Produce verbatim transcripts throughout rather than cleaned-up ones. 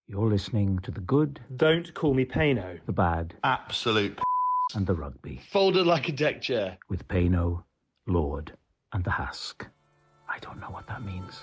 You're listening to the good, Don't call me Payno. the bad, Absolute p- and the rugby. folded like a deck chair. With Payno, Lord, and the Hask. I don't know what that means.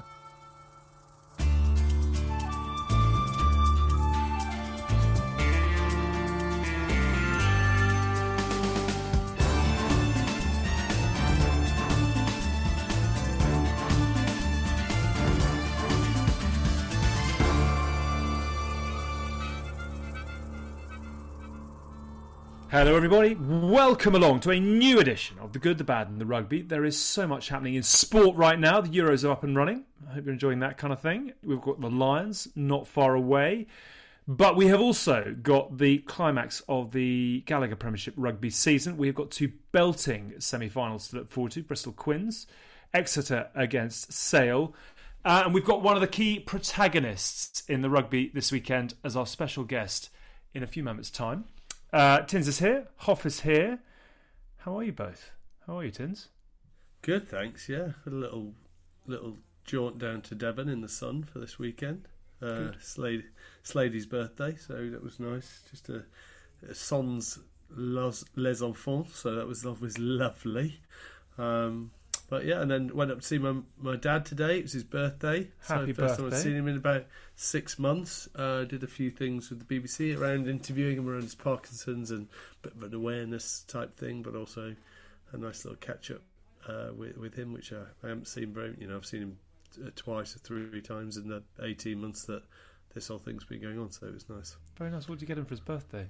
Hello everybody, welcome along to a new edition of The Good, The Bad and The Rugby. There is so much happening in sport right now. The Euros are up and running. I hope you're enjoying that kind of thing. We've got the Lions not far away. But we have also got the climax of the Gallagher Premiership rugby season. We've got two belting semi-finals to look forward to. Bristol Quins, Exeter against Sale. Uh, and we've got one of the key protagonists in the rugby this weekend as our special guest in a few moments' time. Uh, Tins is here. Hoff is here. How are you both? How are you, Tins? Good, thanks. Yeah, a little little jaunt down to Devon in the sun for this weekend. Uh, Slade, Slady's birthday, so that was nice. Just a, a sans les, les enfants, so that was that was lovely. Um, but yeah, and then went up to see my my dad today. It was his birthday. Happy so first birthday. time I've seen him in about six months. Uh, did a few things with the B B C around interviewing him around his Parkinson's and a bit of an awareness type thing, but also a nice little catch up uh, with with him, which I, I haven't seen very. You know, I've seen him t- twice or three times in the eighteen months that this whole thing's been going on. So it was nice. Very nice. What did you get him for his birthday?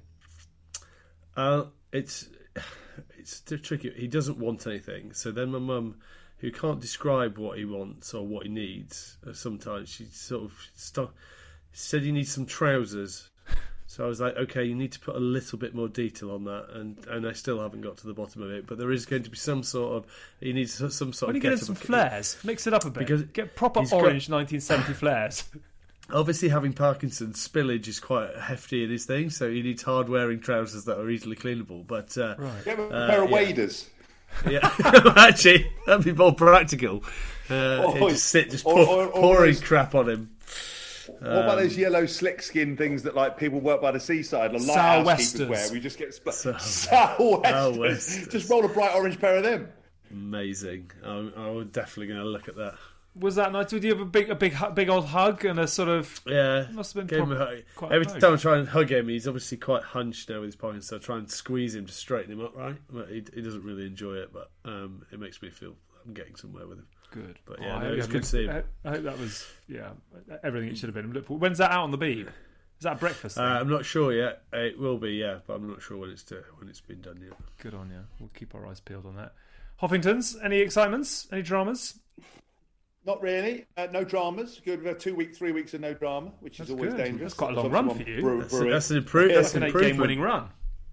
Uh, it's it's tricky. He doesn't want anything. So then my mum, who can't describe what he wants or what he needs, uh, sometimes she sort of stop, said he needs some trousers. So I was like, okay, you need to put a little bit more detail on that, and, and I still haven't got to the bottom of it. But there is going to be some sort of he needs some sort When you of get him get some flares, mix it up a bit. Because get proper he's got- orange nineteen seventy flares. Obviously, having Parkinson's, spillage is quite hefty in his thing, so he needs hard-wearing trousers that are easily cleanable. But uh, Right. You have a Uh, pair of yeah. waders. yeah, actually, that'd be more practical. Uh, Or- he'd just sit, just or- pour, or- or pouring those- crap on him. What about Um, those yellow slick skin things that like people work by the seaside or lighthouse keepers Sou'westers. wear? We just get split. Sou- Sou'westers. Sou'westers. Just roll a bright orange pair of them. Amazing. I'm, I'm definitely going to look at that. Was that nice? Did you have a big, a big, hu- big old hug and a sort of? Yeah, Must have been gave him prob- a hug. quite Every close. time I try and hug him, he's obviously quite hunched now with his Parkinson's. So I try and squeeze him to straighten him up, right? But he, he doesn't really enjoy it, but um, it makes me feel I'm getting somewhere with him. Good. But Oh, yeah, I no, hope it's you good to see have- him. I I hope that was yeah everything it should have been. Look for- When's that out on the Beeb? Is that a breakfast thing? Uh, I'm not sure yet. Uh, It will be, yeah, but I'm not sure when it's to, when it's been done yet. Good on you. We'll keep our eyes peeled on that. Hoffingtons, any excitements? Any dramas? Not really. Uh, no dramas. Good. We've had two weeks, three weeks of no drama, which That's is always good. dangerous. That's quite a long There's run obviously for one you. brew- That's, a, brewing. that's an, improve, Yeah, that's That's an an improvement. eight-game winning run.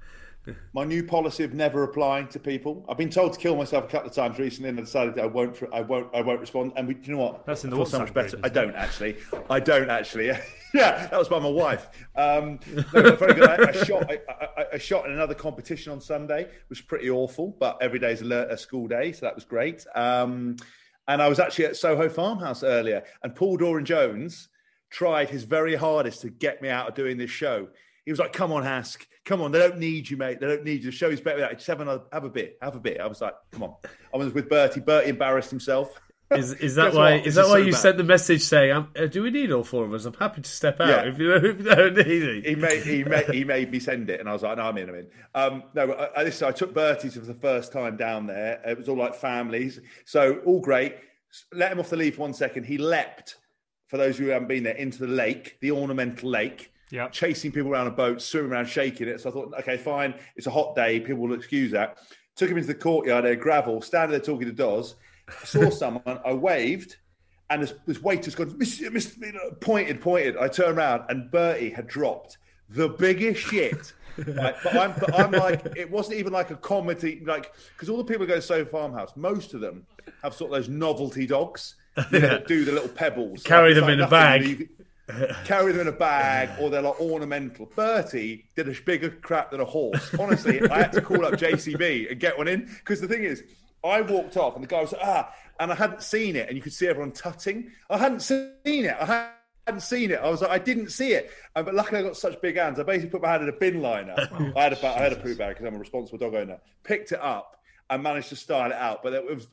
My new policy of never replying to people. I've been told to kill myself a couple of times recently, and I decided I won't. I won't. I won't respond. And we, do you know what? That's in the I feel so WhatsApp much better. group, I isn't it? don't actually. I don't actually. Yeah, that was by my wife. Um, no, very good. I, I shot. I, I, I shot in another competition on Sunday, which was pretty awful. But every day is a, a school day, so that was great. Um, and I was actually at Soho Farmhouse earlier, and Paul Doran Jones tried his very hardest to get me out of doing this show. He was like, "Come on, Hask. Come on. They don't need you, mate. They don't need you. The show is better without you. Just have another, have a bit. Have a bit." I was like, "Come on." I was with Bertie. Bertie embarrassed himself. Is is that Guess why? what? Is This that is why so you bad. sent the message saying, um, uh, "Do we need all four of us? I'm happy to step out Yeah. if you don't, if you don't need it." He made he made he made me send it, and I was like, "No, I'm in. I'm in." Um, no, but I, I, this, I took Bertie for the first time down there. It was all like families, so all great. Let him off the lead for one second. He leapt, for those who haven't been there, into the lake, the ornamental lake. Yeah. Chasing people around a boat, swimming around, shaking it. So I thought, okay, fine. It's a hot day. People will excuse that. Took him into the courtyard, there, gravel, standing there talking to Doz. Saw someone. I waved, and this, this waiter's gone, Mister Mister pointed, pointed. I turned around, and Bertie had dropped the biggest shit. Right? But I'm, but I'm like, it wasn't even like a comedy, like, because all the people who go to Soho Farmhouse, most of them have sort of those novelty dogs you know, that do the little pebbles. Carry Like, it's them like in a nothing bag. you- carry them in a bag, or they're like ornamental. Bertie did a bigger crap than a horse. Honestly, I had to call up J C B and get one in, because the thing is, I walked off and the guy was like, ah, and I hadn't seen it, and you could see everyone tutting. I hadn't seen it. I hadn't seen it. I was like, I didn't see it. Uh, but luckily, I got such big hands. I basically put my hand in a bin liner. Oh, I had a, I had a poo bag because I'm a responsible dog owner. Picked it up and managed to style it out. But it was,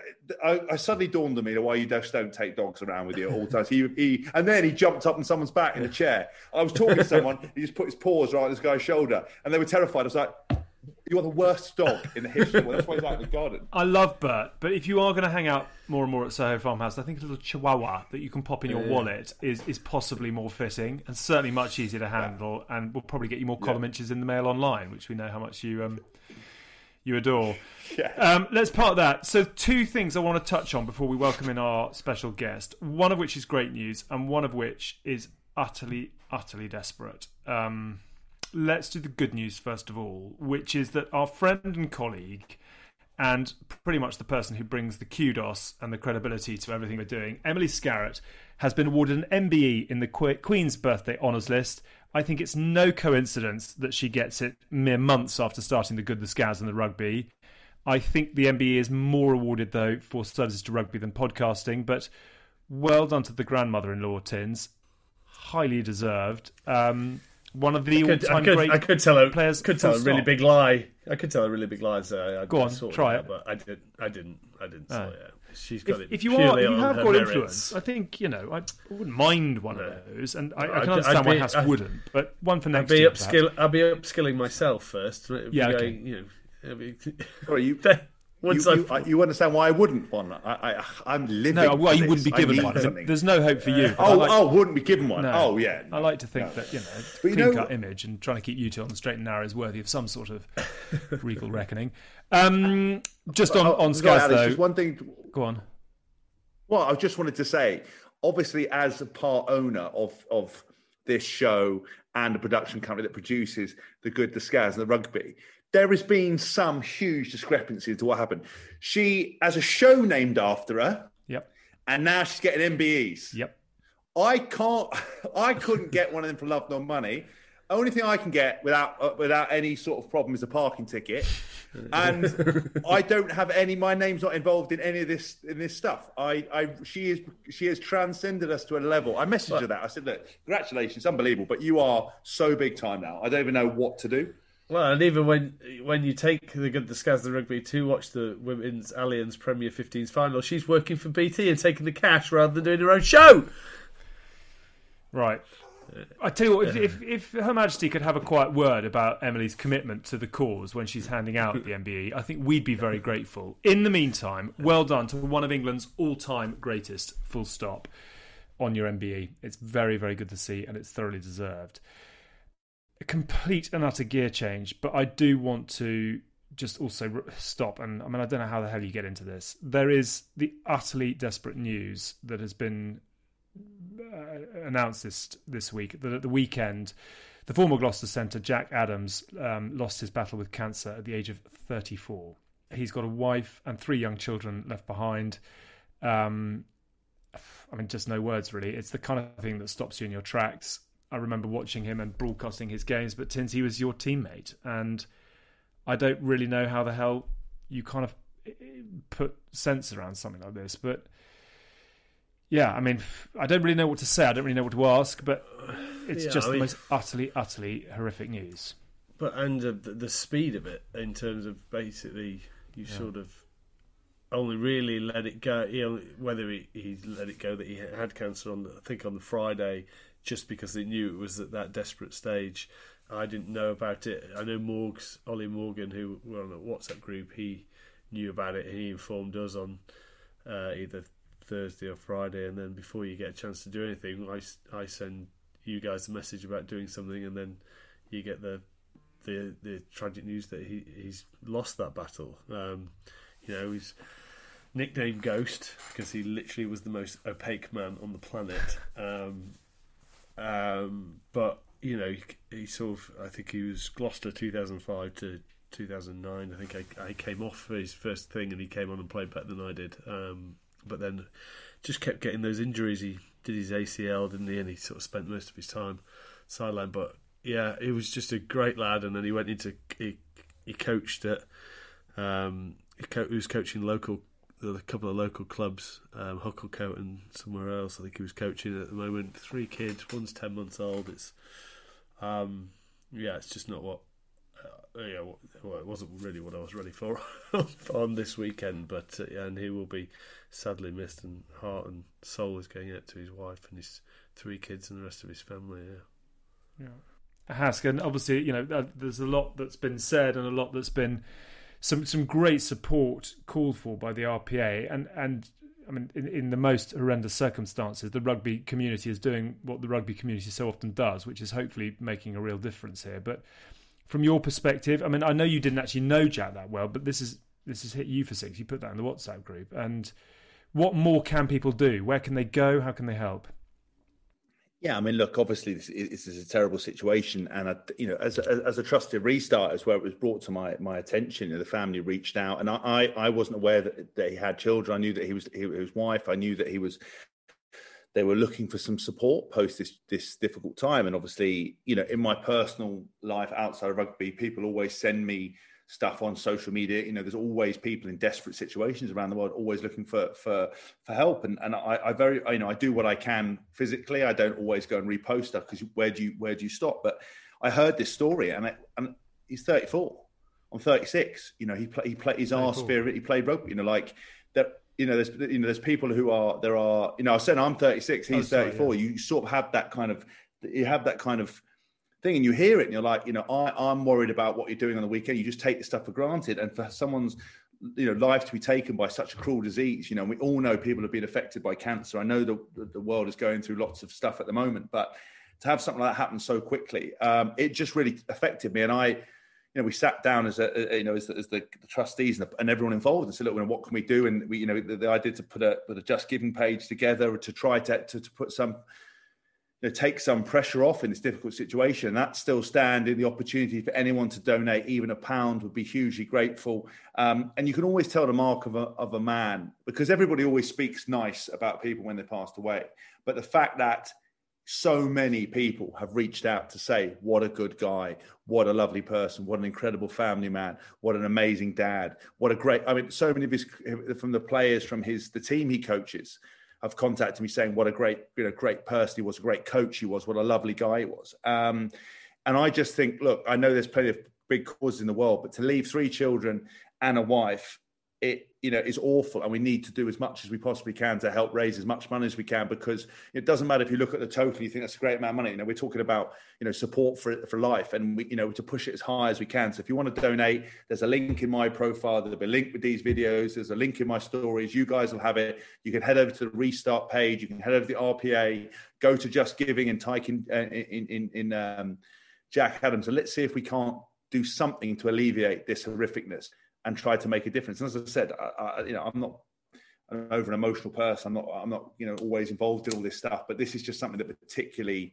I, I suddenly dawned on me why you just don't take dogs around with you at all times. He, he, and then he jumped up on someone's back in a chair. I was talking to someone. He just put his paws right on this guy's shoulder, and they were terrified. I was like, "You are the worst dog in the history." Well, that's why he's out in the garden. I love Bert, but if you are going to hang out more and more at Soho Farmhouse, I think a little Chihuahua that you can pop in your yeah. wallet is, is possibly more fitting and certainly much easier to handle, yeah. and will probably get you more column yeah. inches in the Mail Online, which we know how much you um you adore. Yeah. Um, let's part that. So two things I want to touch on before we welcome in our special guest. One of which is great news, and one of which is utterly, utterly desperate. Um, let's do the good news first of all, which is that our friend and colleague, and pretty much the person who brings the kudos and the credibility to everything we're doing, Emily Scarratt, has been awarded an M B E in the Queen's Birthday Honours List. I think it's no coincidence that she gets it mere months after starting the Good, the Scaz and the Rugby. I think the M B E is more awarded, though, for services to rugby than podcasting, but well done to the grandmother-in-law, Tins. Highly deserved. Um, one of the I could, all-time I could, great I could tell a, players. Could tell a really big lie. I could tell a really big lie. So I, Go on, try it, it. But I didn't. I didn't. I didn't. So, Oh. yeah. She's got If, it. if you purely are, if you on have her got merits. influence, I think you know I wouldn't mind one No. of those, and I, I I'd- can understand I'd why be- Haas I'd- wouldn't. But one for I'll next be year, upskill. I'll be upskilling myself first. It'll be Yeah, okay. going, you know. it'll be- Sorry, you. Once you, I've- you, I- you understand why I wouldn't one? I, I, I'm living. No, well, for you this. wouldn't be I given need one. something. There's no hope for you. but I Oh, like- oh, wouldn't be given one. No. Oh, yeah. I like to think No. that you know, But you clean know- cut image and trying to keep you two on the straight and narrow is worthy of some sort of regal reckoning. Um, just on Oh, on sorry, Scaz Alex, though. just one thing. To, Go on. well, I just wanted to say, obviously, as a part owner of of this show and a production company that produces the Good, the Scaz, and the Rugby, there has been some huge discrepancy to what happened. She has a show named after her, Yep. and now she's getting M B Es. Yep. I can't. I couldn't get one of them for love nor money. Only thing I can get without uh, without any sort of problem is a parking ticket, and I don't have any. My name's not involved in any of this in this stuff. I, I she is she has transcended us to a level. I messaged her that. I said, look, congratulations, unbelievable, but you are so big time now. I don't even know what to do. Well, and even when when you take the Good, the Scaz, the Rugby to watch the Women's Allianz Premier fifteens final, she's working for B T and taking the cash rather than doing her own show. Right. I tell you what, if, if if Her Majesty could have a quiet word about Emily's commitment to the cause when she's handing out the M B E, I think we'd be very grateful. In the meantime, well done to one of England's all-time greatest, full stop, on your M B E. It's very, very good to see, and it's thoroughly deserved. A complete and utter gear change, but I do want to just also stop, and I mean, I don't know how the hell you get into this. There is the utterly desperate news that has been Uh, announced this this week that at the weekend, the former Gloucester centre Jack Adams um, lost his battle with cancer at the age of thirty-four. He's got a wife and three young children left behind. Um, I mean, just no words really. It's the kind of thing that stops you in your tracks. I remember watching him and broadcasting his games, but Tins, he was your teammate, and I don't really know how the hell you kind of put sense around something like this, but. Yeah, I mean, I don't really know what to say. I don't really know what to ask, but it's Yeah, just I the mean- most utterly, utterly horrific news. But and uh, the, the speed of it in terms of basically you Yeah. sort of only really let it go. He only, whether he, he let it go that he had cancer on, the, I think on the Friday, just because they knew it was at that desperate stage. I didn't know about it. I know Morgs, Ollie Morgan, who were on a WhatsApp group, he knew about it. He informed us on uh, either Thursday or Friday, and then before you get a chance to do anything, I, I send you guys a message about doing something, and then you get the the, the tragic news that he, he's lost that battle. Um, you know, he's nicknamed Ghost because he literally was the most opaque man on the planet. Um, um, but you know, he, he sort of, I think he was Gloucester two thousand five to two thousand nine. I think I, I came off for his first thing, and he came on and played better than I did. Um, But then just kept getting those injuries. He did his A C L, didn't he? And he sort of spent most of his time sideline. But yeah, he was just a great lad. And then he went into he, he coached at um, he, co- he was coaching local a couple of local clubs, um, Hucklecote and somewhere else. I think he was coaching at the moment. Three kids, one's ten months old. It's, um, yeah, it's just not what. Uh, yeah, well, it wasn't really what I was ready for on this weekend. But uh, yeah, and he will be sadly missed, and heart and soul is going out to his wife and his three kids and the rest of his family. Yeah, yeah. Hask, and obviously, you know, uh, there's a lot that's been said and a lot that's been. Some some great support called for by the R P A, and, and I mean in, in the most horrendous circumstances, the rugby community is doing what the rugby community so often does, which is hopefully making a real difference here. But from your perspective, I mean, I know you didn't actually know Jack that well, but this is this has hit you for six. You put that in the WhatsApp group, and what more can people do? Where can they go? How can they help? Yeah, I mean, look, obviously this is, this is a terrible situation, and I, you know, as a, as a trusted restarter, as where it was brought to my my attention, you know, the family reached out, and I, I, I wasn't aware that, that he had children. I knew that he was he, his wife. I knew that he was. They were looking for some support post this this difficult time, and obviously, you know, in my personal life outside of rugby, people always send me stuff on social media. You know, there's always people in desperate situations around the world, always looking for for for help. And and I, I very, you know, I do what I can physically. I don't always go and repost stuff because where do you where do you stop? But I heard this story, and I, and he's thirty-four. I'm thirty-six. You know, he play, he played his arse spirit. He played rugby. You know, like that. You know, there's you know there's people who are there are. You know, I said I'm thirty-six. He's oh, sorry, thirty-four. Yeah. You sort of have that kind of you have that kind of. thing, and you hear it and you're like, you know, I, I'm worried about what you're doing on the weekend. You just take this stuff for granted, and for someone's, you know, life to be taken by such a cruel disease, you know, we all know people have been affected by cancer. I know the the world is going through lots of stuff at the moment, but to have something like that happen so quickly, um, it just really affected me. And I, you know, we sat down as a, you know, as the, as the, the trustees and, the, and everyone involved and said, look, you know, what can we do? And we, you know, the, the idea to put a put a Just Giving page together to try to to, to put some. You know, take some pressure off in this difficult situation. That's still standing. The opportunity for anyone to donate even a pound would be hugely grateful. Um, and you can always tell the mark of a, of a man, because everybody always speaks nice about people when they passed away. But the fact that so many people have reached out to say, what a good guy, what a lovely person, what an incredible family man, what an amazing dad, what a great, I mean, so many of his, from the players, from his, the team he coaches, have contacted me saying what a great, you know, great person he was, a great coach he was, what a lovely guy he was. Um, and I just think, look, I know there's plenty of big causes in the world, but to leave three children and a wife, it, you know, is awful. And we need to do as much as we possibly can to help raise as much money as we can, because it doesn't matter if you look at the total, you think that's a great amount of money. You know, we're talking about, you know, support for for life, and we, you know, to push it as high as we can. So if you want to donate, there's a link in my profile. There'll be a link with these videos. There's a link in my stories. You guys will have it. You can head over to the Restart page. You can head over to the R P A, go to Just Giving and type in, uh, in, in, in um, Jack Adams. And let's see if we can't do something to alleviate this horrificness and try to make a difference. And as I said, I, I, you know, I'm not an over an emotional person. I'm not, I'm not, you know, always involved in all this stuff. But this is just something that particularly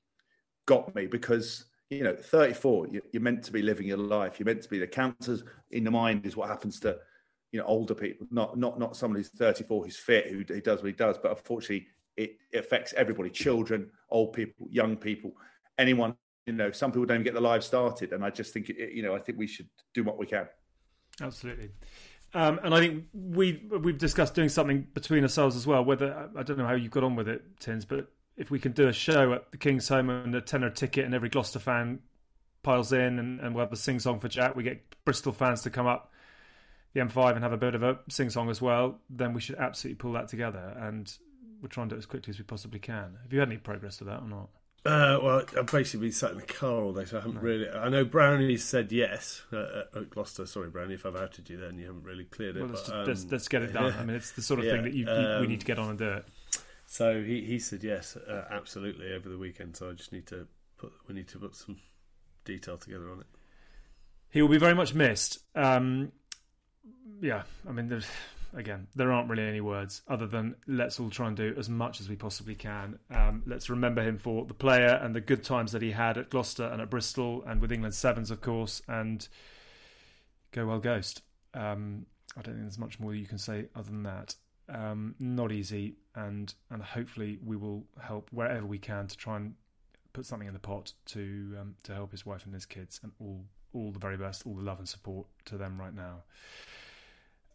got me, because, you know, thirty-four, you, you're meant to be living your life. You're meant to be. The cancers in the mind is what happens to, you know, older people. Not, not, not someone who's thirty-four who's fit, who, who does what he does. But unfortunately, it, it affects everybody: children, old people, young people, anyone. You know, some people don't even get their lives started. And I just think, it, you know, I think we should do what we can. Absolutely. Um, and I think we, we've discussed doing something between ourselves as well, whether, I don't know how you got on with it, Tins, but if we can do a show at the King's Home and a tenner ticket and every Gloucester fan piles in, and, and we'll have the sing-song for Jack, we get Bristol fans to come up the M five and have a bit of a sing-song as well, then we should absolutely pull that together, and we'll try and do it as quickly as we possibly can. Have you had any progress to that or not? Uh, well, I've basically been sat in the car all day, so I haven't no. really... I know Brownie said yes uh, at Gloucester. Sorry, Brownie, if I've outed you then, you haven't really cleared it. Well, but, let's, um, let's, let's get it done. Yeah. I mean, it's the sort of yeah. thing that you, you um, we need to get on and do it. So he, he said yes, uh, absolutely, over the weekend, so I just need to put... We need to put some detail together on it. He will be very much missed. Um, yeah, I mean... There's... Again, there aren't really any words other than let's all try and do as much as we possibly can. Um, let's remember him for the player and the good times that he had at Gloucester and at Bristol and with England Sevens, of course, and go well, Ghost. Um, I don't think there's much more you can say other than that. Um, not easy, and and hopefully we will help wherever we can to try and put something in the pot to um, to help his wife and his kids, and all all the very best, all the love and support to them right now.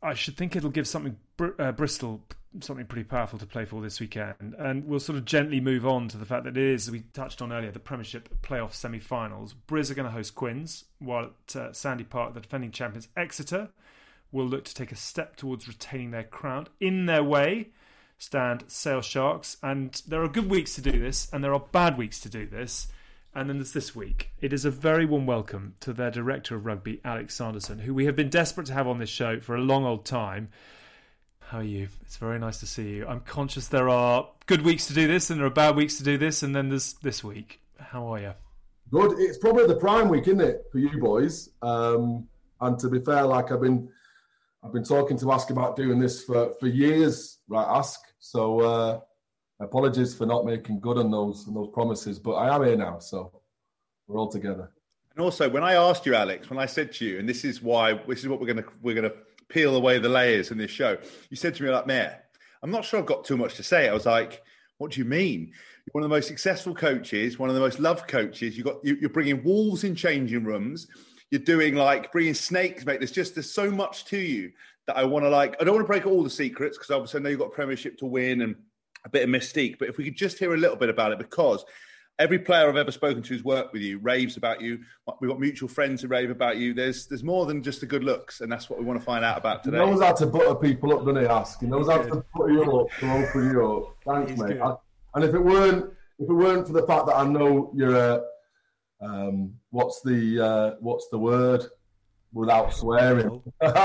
I should think it'll give something uh, Bristol something pretty powerful to play for this weekend. And we'll sort of gently move on to the fact that it is, as we touched on earlier, the Premiership playoff semi-finals. Briz are going to host Quins, while at uh, Sandy Park, the defending champions Exeter will look to take a step towards retaining their crown. In their way stand Sale Sharks, and there are good weeks to do this, and there are bad weeks to do this. And then there's this week. It is a very warm welcome to their Director of Rugby, Alex Sanderson, who we have been desperate to have on this show for a long old time. How are you? It's very nice to see you. I'm conscious there are good weeks to do this and there are bad weeks to do this, and then there's this week. How are you? Good. It's probably the prime week, isn't it, for you boys? Um, and to be fair, like I've been I've been talking to Ask about doing this for, for years, right, Ask? So... Uh, Apologies for not making good on those on those promises, but I am here now, so we're all together. And also, when I asked you, Alex, when I said to you, and this is why this is what we're gonna we're gonna peel away the layers in this show. You said to me like, "Mayor, I'm not sure I've got too much to say." I was like, "What do you mean? You're one of the most successful coaches, one of the most loved coaches. You got you, you're bringing wolves in changing rooms. You're doing like bringing snakes, mate. There's just there's so much to you that I want to like. I don't want to break all the secrets because obviously I know you've got a Premiership to win and a bit of mystique, but if we could just hear a little bit about it, because every player I've ever spoken to who's worked with you raves about you. We've got mutual friends who rave about you. There's there's more than just the good looks, and that's what we want to find out about today. He knows how to butter people up, doesn't he, Ask? He knows how to butter you up, to open you up. Thanks, He's mate. I, and if it weren't if it weren't for the fact that I know you're a um, what's the uh, what's the word without swearing?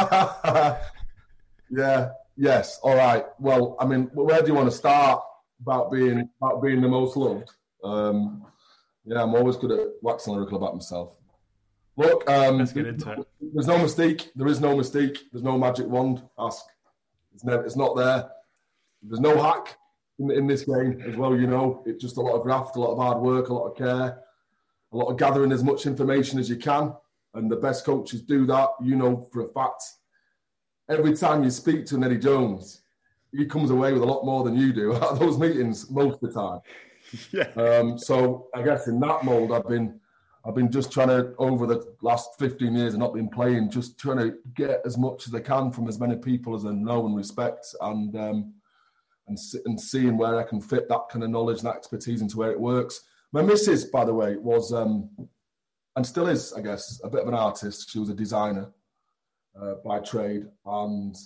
yeah. Yes. All right. Well, I mean, where do you want to start about being about being the most loved? Um, yeah, I'm always good at waxing lyrical about myself. Look, um, let's get into it. There's no mystique. There is no mystique. There's no magic wand. Ask. It's never. It's not there. There's no hack in, in this game as well. You know, it's just a lot of graft, a lot of hard work, a lot of care, a lot of gathering as much information as you can, and the best coaches do that. You know for a fact. Every time you speak to Eddie Jones, he comes away with a lot more than you do at those meetings most of the time. Yeah. Um, so I guess in that mould, I've been, I've been just trying to over the last fifteen years and not been playing, just trying to get as much as I can from as many people as I know and respect, and um, and and seeing where I can fit that kind of knowledge and expertise into where it works. My missus, by the way, was um, and still is, I guess, a bit of an artist. She was a designer. Uh, by trade, and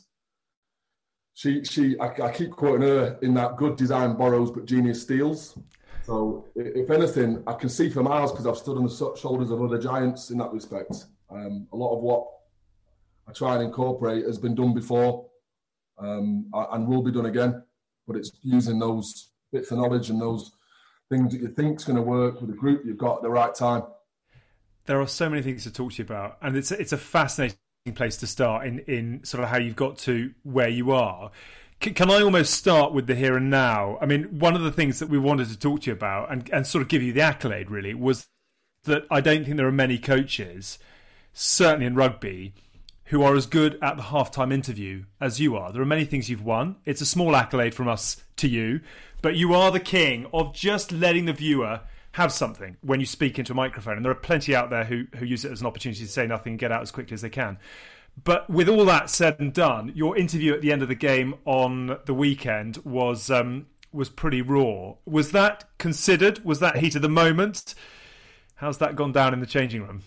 she she I, I keep quoting her in that good design borrows but genius steals. So if anything, I can see for miles because I've stood on the shoulders of other giants in that respect. Um, a lot of what I try and incorporate has been done before, um, and will be done again, but it's using those bits of knowledge and those things that you think is going to work with the group you've got at the right time. There are so many things to talk to you about, and it's it's a fascinating place to start in, in sort of how you've got to where you are. C- can I almost start with the here and now? I mean, one of the things that we wanted to talk to you about and, and sort of give you the accolade really was that I don't think there are many coaches, certainly in rugby, who are as good at the halftime interview as you are. There are many things you've won. It's a small accolade from us to you, but you are the king of just letting the viewer have something when you speak into a microphone, and there are plenty out there who, who use it as an opportunity to say nothing and get out as quickly as they can. But with all that said and done, your interview at the end of the game on the weekend was um, was pretty raw. Was that considered? Was that heat of the moment? How's that gone down in the changing room?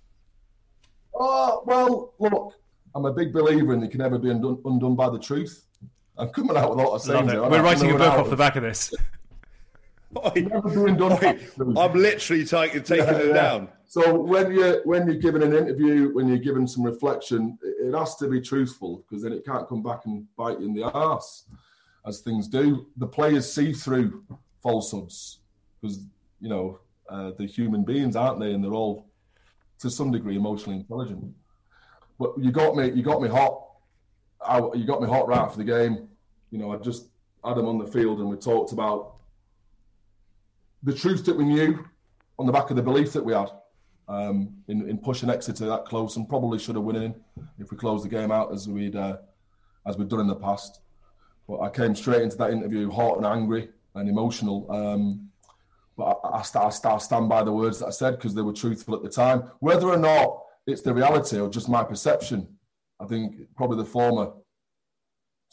Oh, well, look, I'm a big believer in you can never be undone, undone by the truth. I'm coming out with a lot of sayings. We're writing a book off the back of this. Oi, oi, I'm literally taking taking yeah, it yeah. down. So when you're when you're giving an interview, when you're giving some reflection, it, it has to be truthful, because then it can't come back and bite you in the arse, as things do. The players see through falsehoods because you know uh, they're human beings, aren't they? And they're all to some degree emotionally intelligent. But you got me, you got me hot. I, you got me hot right after the game. You know, I just had him on the field and we talked about the truth that we knew on the back of the belief that we had um, in, in pushing Exeter that close, and probably should have won if we closed the game out as we'd uh, as we've done in the past. But I came straight into that interview hot and angry and emotional. Um, but I, I, st- I stand by the words that I said because they were truthful at the time. Whether or not it's the reality or just my perception, I think probably the former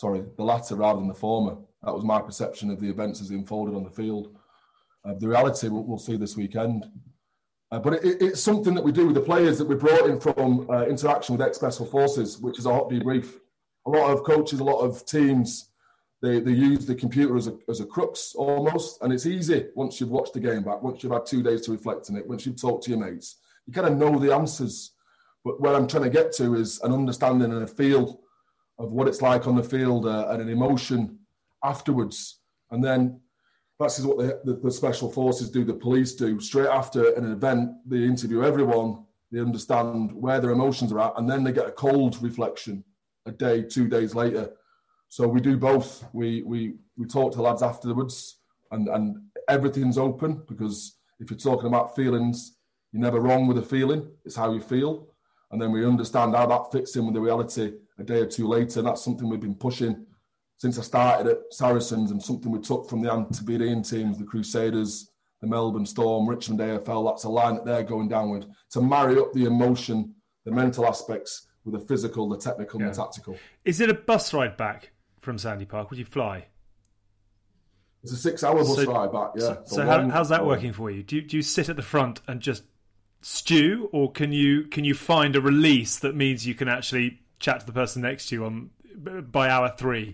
sorry, the latter rather than the former. That was my perception of the events as they unfolded on the field. Uh, the reality we'll, we'll see this weekend. Uh, but it, it's something that we do with the players that we brought in from uh, interaction with ex-Special Forces, which is a hot debrief. A lot of coaches, a lot of teams, they, they use the computer as a, as a crux almost. And it's easy once you've watched the game back, once you've had two days to reflect on it, once you've talked to your mates. You kind of know the answers. But where I'm trying to get to is an understanding and a feel of what it's like on the field uh, and an emotion afterwards. And then that's what the, the, the Special Forces do, the police do. Straight after an event, they interview everyone, they understand where their emotions are at, and then they get a cold reflection a day, two days later. So we do both. We we we talk to the lads afterwards, and, and everything's open, because if you're talking about feelings, you're never wrong with a feeling. It's how you feel. And then we understand how that fits in with the reality a day or two later. And that's something we've been pushing since I started at Saracens, and something we took from the Antipodean teams, the Crusaders, the Melbourne Storm, Richmond A F L. That's a line that they're going down with, to marry up the emotion, the mental aspects with the physical, the technical, yeah. and the tactical. Is it a bus ride back from Sandy Park? Would you fly? It's a six-hour bus so, ride back, yeah. So, so how, how's that working for you? Do, you? do you sit at the front and just stew, or can you can you find a release that means you can actually chat to the person next to you on by hour three?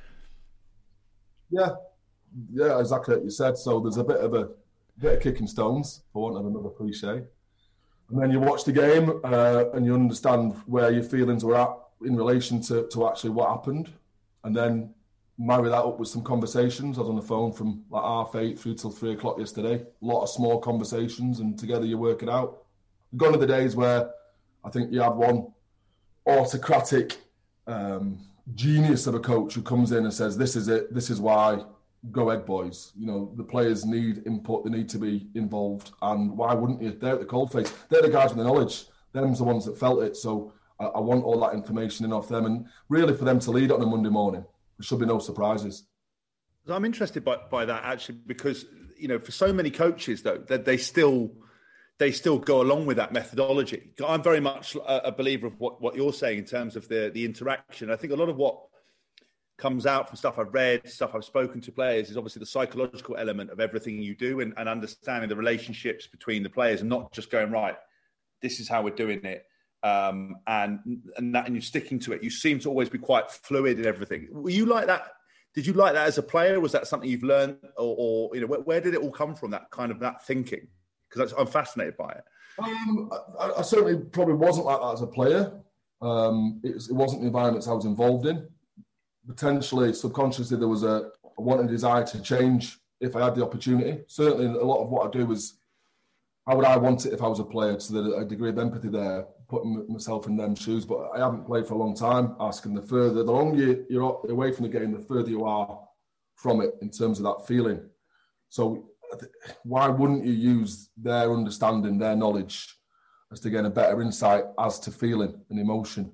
Yeah, yeah, exactly what you said. So there's a bit of a bit of kicking stones, for want of another cliche. And then you watch the game uh, and you understand where your feelings were at in relation to, to actually what happened. And then marry that up with some conversations. I was on the phone from like half eight through till three o'clock yesterday. A lot of small conversations, and together you work it out. Gone are the days where I think you have one autocratic um, genius of a coach who comes in and says, this is it, this is why, go ahead, boys. You know, the players need input, they need to be involved. And why wouldn't you? They're at the coalface. They're the guys with the knowledge. Them's the ones that felt it. So I, I want all that information in off them, and really for them to lead on a Monday morning. There should be no surprises. I'm interested by, by that, actually, because, you know, for so many coaches, though, that they still they still go along with that methodology. I'm very much a, a believer of what, what you're saying in terms of the, the interaction. I think a lot of what comes out from stuff I've read, stuff I've spoken to players, is obviously the psychological element of everything you do, and, and understanding the relationships between the players, and not just going, right, this is how we're doing it. Um, and and that, and you're sticking to it. You seem to always be quite fluid in everything. Were you like that? Did you like that as a player? Was that something you've learned, or, or you know, where, where did it all come from? That kind of that thinking, because I'm fascinated by it. Um, I, I certainly probably wasn't like that as a player. Um, it, was, it wasn't the environments I was involved in. Potentially, subconsciously, there was a, a wanting desire to change if I had the opportunity. Certainly, a lot of what I do is, how would I want it if I was a player? So there's a degree of empathy there, putting myself in them shoes. But I haven't played for a long time. Asking the further, the longer you're away from the game, the further you are from it in terms of that feeling. So why wouldn't you use their understanding, their knowledge, as to gain a better insight as to feeling and emotion?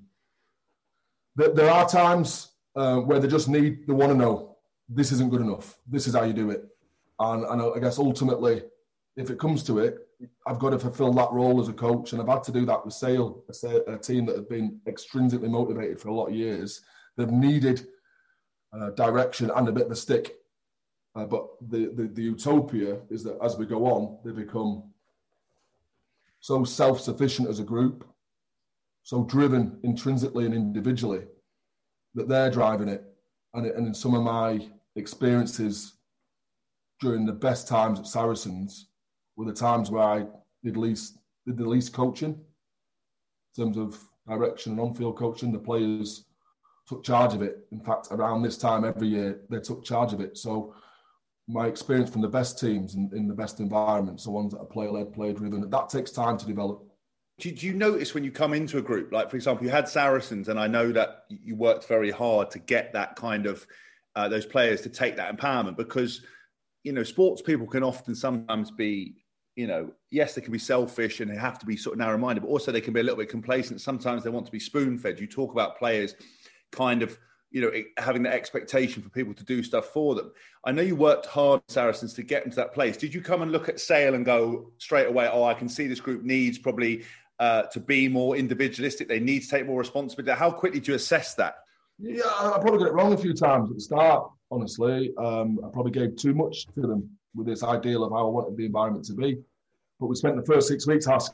There are times uh, where they just need, they want to know, this isn't good enough. This is how you do it. And, and I guess ultimately, if it comes to it, I've got to fulfil that role as a coach, and I've had to do that with Sale, a, a team that have been extrinsically motivated for a lot of years. They've needed uh, direction and a bit of a stick. Uh, but the, the, the utopia is that as we go on, they become so self-sufficient as a group, so driven intrinsically and individually, that they're driving it. And, it, and in some of my experiences during the best times at Saracens, were the times where I did least did the least coaching in terms of direction and on-field coaching. The players took charge of it. In fact, around this time every year, they took charge of it. So my experience from the best teams in, in the best environments, the ones that are player-led, player-driven, that takes time to develop. Do you, do you notice when you come into a group, like, for example, you had Saracens, and I know that you worked very hard to get that kind of, uh, those players to take that empowerment, because, you know, sports people can often sometimes be, you know, yes, they can be selfish and they have to be sort of narrow-minded, but also they can be a little bit complacent. Sometimes they want to be spoon-fed. You talk about players kind of, you know, having the expectation for people to do stuff for them. I know you worked hard, Saracens, to get them to that place. Did you come and look at Sale and go straight away, oh, I can see this group needs probably uh, to be more individualistic. They need to take more responsibility. How quickly do you assess that? Yeah, I probably got it wrong a few times at the start, honestly. Um, I probably gave too much to them with this ideal of how I wanted the environment to be. But we spent the first six weeks asking,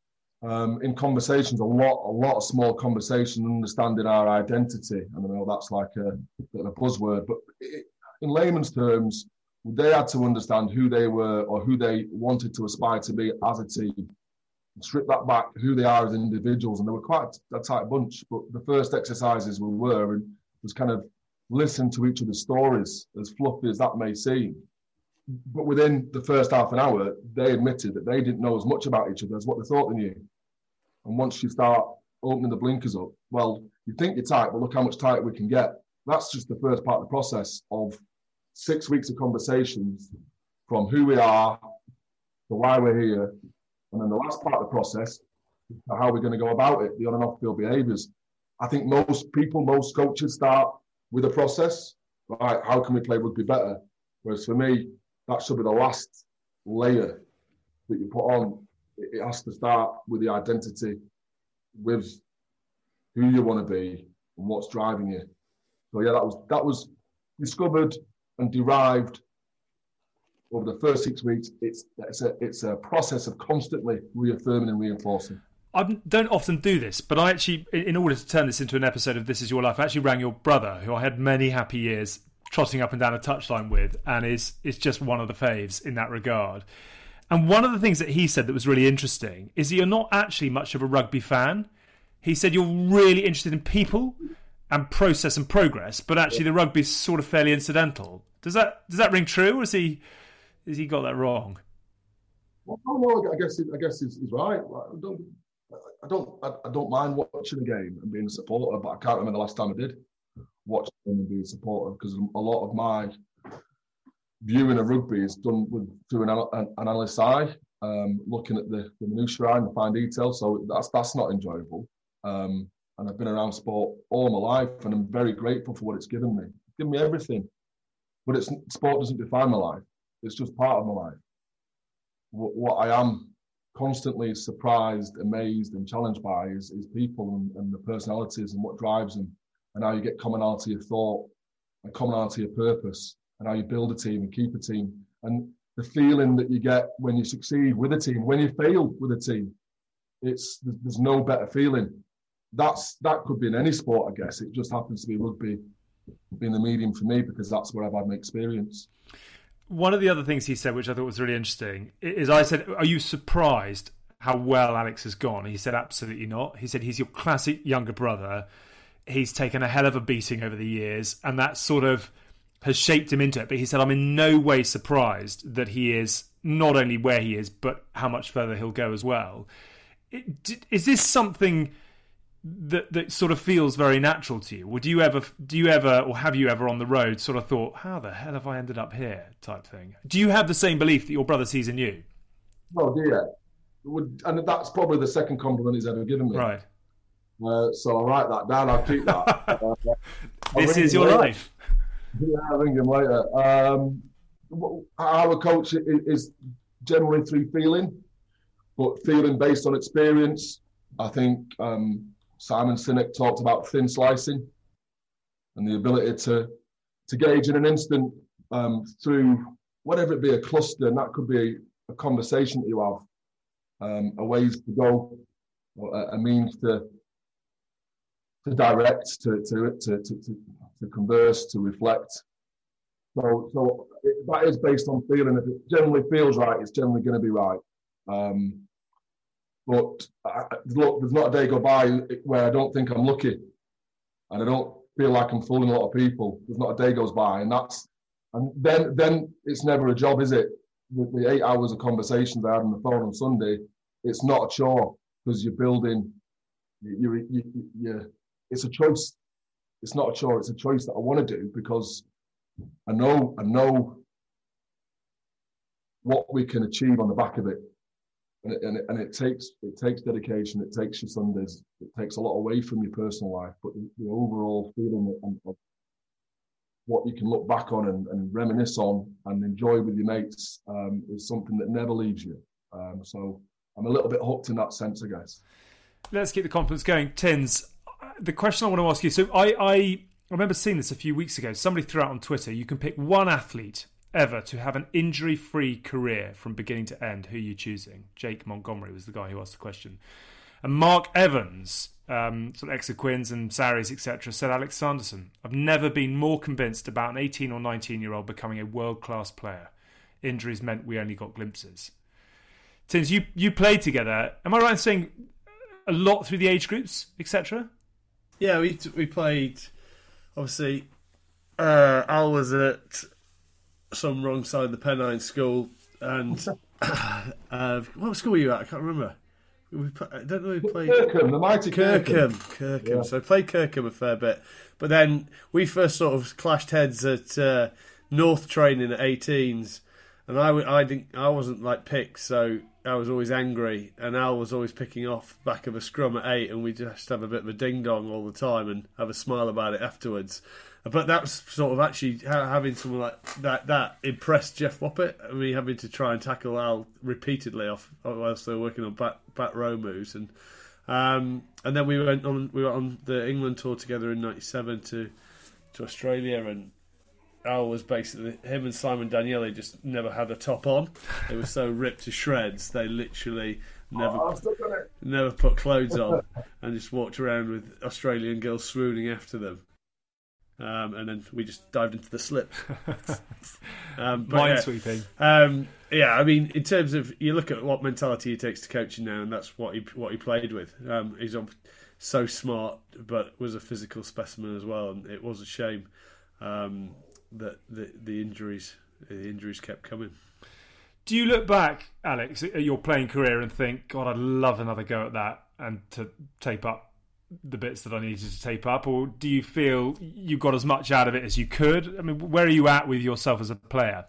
um, in conversations, a lot, a lot of small conversations, understanding our identity. And I know that's like a bit of a buzzword, but it, in layman's terms, they had to understand who they were or who they wanted to aspire to be as a team. Strip that back, who they are as individuals, and they were quite a tight bunch. But the first exercises we were and was kind of listen to each other's stories, as fluffy as that may seem. But within the first half an hour, they admitted that they didn't know as much about each other as what they thought they knew. And once you start opening the blinkers up, well, you think you're tight, but look how much tighter we can get. That's just the first part of the process of six weeks of conversations from who we are to why we're here. And then the last part of the process, how we're going to go about it, the on and off field behaviours. I think most people, most coaches start with a process, right? How can we play rugby better? Whereas for me, that should be the last layer that you put on. It has to start with the identity, with who you want to be and what's driving you. So yeah, that was that was discovered and derived over the first six weeks. It's it's a it's a process of constantly reaffirming and reinforcing. I don't often do this, but I actually, in order to turn this into an episode of This Is Your Life, I actually rang your brother, who I had many happy years trotting up and down a touchline with, and is is just one of the faves in that regard. And one of the things that he said that was really interesting is that you're not actually much of a rugby fan. He said you're really interested in people and process and progress, but actually the rugby's sort of fairly incidental. Does that does that ring true, or is he has he got that wrong? Well, no, I guess I guess he's, he's right. I don't I don't I don't mind watching a game and being a supporter, but I can't remember the last time I did watch them and be a supporter, because a lot of my viewing of rugby is done with through an, an analyst eye, um, looking at the, the minutiae and the fine detail. So that's that's not enjoyable. Um, and I've been around sport all my life, and I'm very grateful for what it's given me. It's given me everything, but it's sport doesn't define my life. It's just part of my life. What, what I am constantly surprised, amazed, and challenged by is, is people and, and the personalities and what drives them, and how you get commonality of thought and commonality of purpose, and how you build a team and keep a team, and the feeling that you get when you succeed with a team, when you fail with a team. It's there's no better feeling. That's that could be in any sport, I guess. It just happens to be rugby being the medium for me, because that's where I've had my experience. One of the other things he said, which I thought was really interesting, is I said, are you surprised how well Alex has gone? He said, absolutely not. He said, he's your classic younger brother. He's taken a hell of a beating over the years, and that sort of has shaped him into it. But he said, I'm in no way surprised that he is not only where he is, but how much further he'll go as well. It, is this something that that sort of feels very natural to you? Would you ever, do you ever, or have you ever on the road sort of thought, how the hell have I ended up here, type thing? Do you have the same belief that your brother sees in you? Oh dear, and that's probably the second compliment he's ever given me. Right. Uh, so I'll write that down. I'll keep that. uh, this is your later. life. Yeah, I'll ring him later. Um, our coach is generally through feeling, but feeling based on experience. I think um, Simon Sinek talked about thin slicing and the ability to to gauge in an instant um, through whatever it be, a cluster, and that could be a, a conversation that you have, um, a ways to go, or a, a means to to direct, to to, to to to to converse, to reflect. So, so it, that is based on feeling. If it generally feels right, it's generally going to be right. Um, but I, look, there's not a day go by where I don't think I'm lucky, and I don't feel like I'm fooling a lot of people. There's not a day goes by, and that's and then then it's never a job, is it? The, the eight hours of conversations I had on the phone on Sunday, it's not a chore, because you're building. You, you, you, you, it's a choice. It's not a chore. It's a choice that I want to do, because I know I know what we can achieve on the back of it, and it, and it, and it takes it takes dedication. It takes your Sundays. It takes a lot away from your personal life, but the, the overall feeling of, of what you can look back on and, and reminisce on and enjoy with your mates um, is something that never leaves you. Um, so I'm a little bit hooked in that sense, I guess. Let's keep the confidence going. Tins, the question I want to ask you. So I, I I remember seeing this a few weeks ago. Somebody threw out on Twitter. You can pick one athlete ever to have an injury-free career from beginning to end. Who are you choosing? Jake Montgomery was the guy who asked the question. And Mark Evans, um, sort of ex of Quins and Sarries, et cetera, said Alex Sanderson. I've never been more convinced about an eighteen or nineteen-year-old becoming a world-class player. Injuries meant we only got glimpses. Since you, you played together, am I right in saying a lot through the age groups, et cetera? Yeah, we we played, obviously, uh, Al was at some wrong side of the Pennine school, and uh, what school were you at? I can't remember. We play, I don't know who played Kirkham, the mighty Kirkham. Kirkham. Kirkham. Yeah. So I played Kirkham a fair bit, but then we first sort of clashed heads at uh, North training at eighteens, and I, I didn't, I wasn't like picked, so I was always angry, and Al was always picking off back of a scrum at eight, and we just have a bit of a ding dong all the time and have a smile about it afterwards. But that was sort of actually having someone like that that impressed Jeff Woppett. I mean, having to try and tackle Al repeatedly off whilst they were working on back back row moves, and um, and then we went on we went on the England tour together in ninety-seven to to Australia, and Al was basically him and Simon Daniele just never had a top on. They were so ripped to shreds. They literally never Oh, I've still got it. never put clothes on and just walked around with Australian girls swooning after them. Um, and then we just dived into the slip. um, but yeah, Minesweeping. um, yeah, I mean, in terms of you look at what mentality he takes to coaching now, and that's what he what he played with. Um, he's so smart, but was a physical specimen as well, and it was a shame um, that the the injuries the injuries kept coming. Do you look back, Alex, at your playing career and think, God, I'd love another go at that and to tape up the bits that I needed to tape up, or do you feel you got as much out of it as you could? I mean, where are you at with yourself as a player?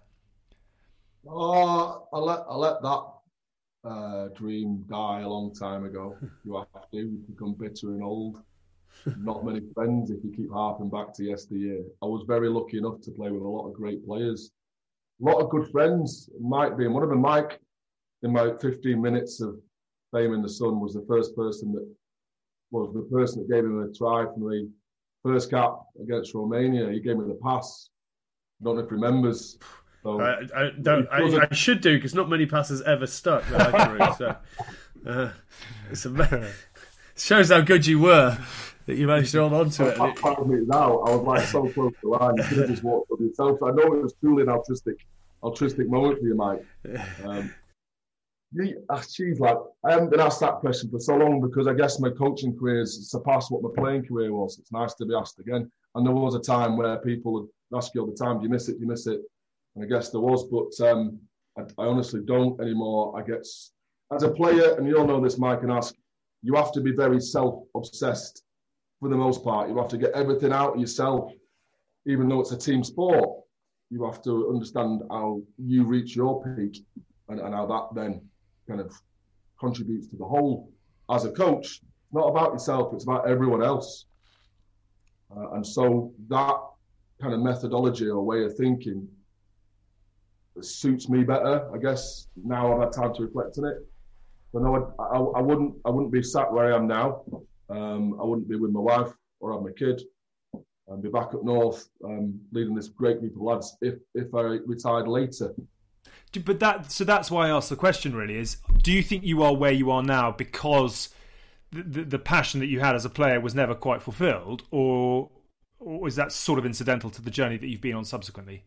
Oh, I let I let that uh, dream die a long time ago. You have to. You become bitter and old. Not many friends if you keep harping back to yesteryear. I was very lucky enough to play with a lot of great players, a lot of good friends. Mike being one of them. Mike, in my fifteen minutes of fame in the sun, was the first person that was the person that gave him a try from the first cap against Romania. He gave me the pass. I don't know if he remembers. So, I, I don't. I, I should do because not many passes ever stuck that I can read. So uh, it's a, shows how good you were that you managed to hold on to it. About five minutes out, I was like so close to the line. You could have just walked up yourself. So I know it was truly an altruistic, altruistic moment for you, Mike. Um, Yeah, geez, like I haven't been asked that question for so long because I guess my coaching career has surpassed what my playing career was. It's nice to be asked again. And there was a time where people would ask you all the time, "Do you miss it? Do you miss it?" And I guess there was, but um, I, I honestly don't anymore. I guess as a player, and you all know this, Mike and Ask, you have to be very self-obsessed for the most part. You have to get everything out of yourself, even though it's a team sport. You have to understand how you reach your peak and, and how that then kind of contributes to the whole. As a coach, it's not about yourself, it's about everyone else. Uh, and so that kind of methodology or way of thinking suits me better, I guess. Now I've had time to reflect on it. But no, I, I, I wouldn't I wouldn't be sat where I am now. Um, I wouldn't be with my wife or have my kid and be back up north um, leading this great group of lads if, if I retired later. But that, so that's why I asked the question. Really, is do you think you are where you are now because the, the, the passion that you had as a player was never quite fulfilled, or, or is that sort of incidental to the journey that you've been on subsequently?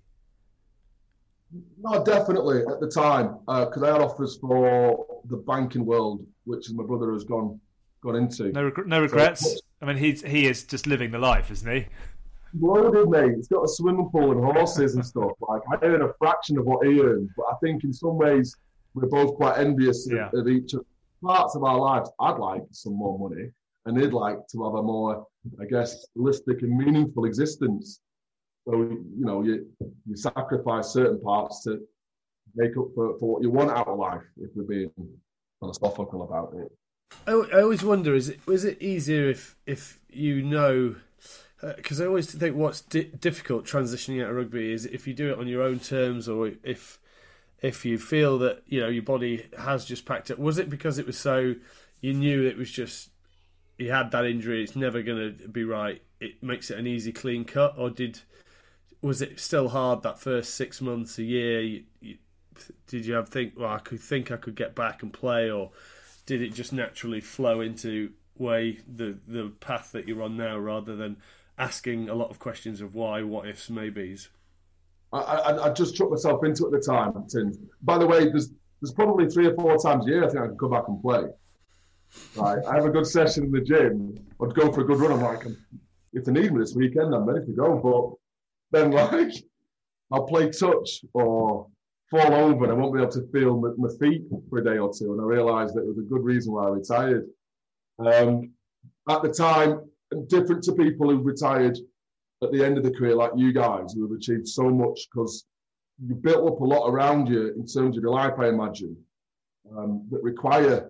No, definitely at the time because uh, I had offers for the banking world, which my brother has gone gone into. No, reg- no regrets. So, I mean, he's he is just living the life, isn't he? Loaded, mate. He's got a swimming pool and horses and stuff. Like I earn a fraction of what he earns, but I think in some ways we're both quite envious Yeah. of, of each other. Parts of our lives, I'd like some more money, and he'd like to have a more, I guess, holistic and meaningful existence. So you know, you you sacrifice certain parts to make up for, for what you want out of life. If we're being philosophical about it, I, I always wonder: is it was it easier if if you know? Because I always think what's di- difficult transitioning out of rugby is if you do it on your own terms, or if if you feel that you know your body has just packed up. Was it because it was so you knew it was just he had that injury, it's never going to be right, it makes it an easy clean cut? Or did was it still hard that first six months, a year? You, you, did you have think, well, I could think I could get back and play, or did it just naturally flow into way the the path that you're on now, rather than asking a lot of questions of why, what ifs, maybes? I, I, I just chucked myself into it at the time, Tim. By the way, there's there's probably three or four times a year I think I can come back and play. Right, I have a good session in the gym. I'd go for a good run. I'm like, if they need me this weekend, I'm ready to go. But then, like, I'll play touch or fall over and I won't be able to feel my, my feet for a day or two. And I realised that it was a good reason why I retired. Um, at the time, different to people who've retired at the end of the career, like you guys, who have achieved so much, because you built up a lot around you in terms of your life, I imagine, um, that require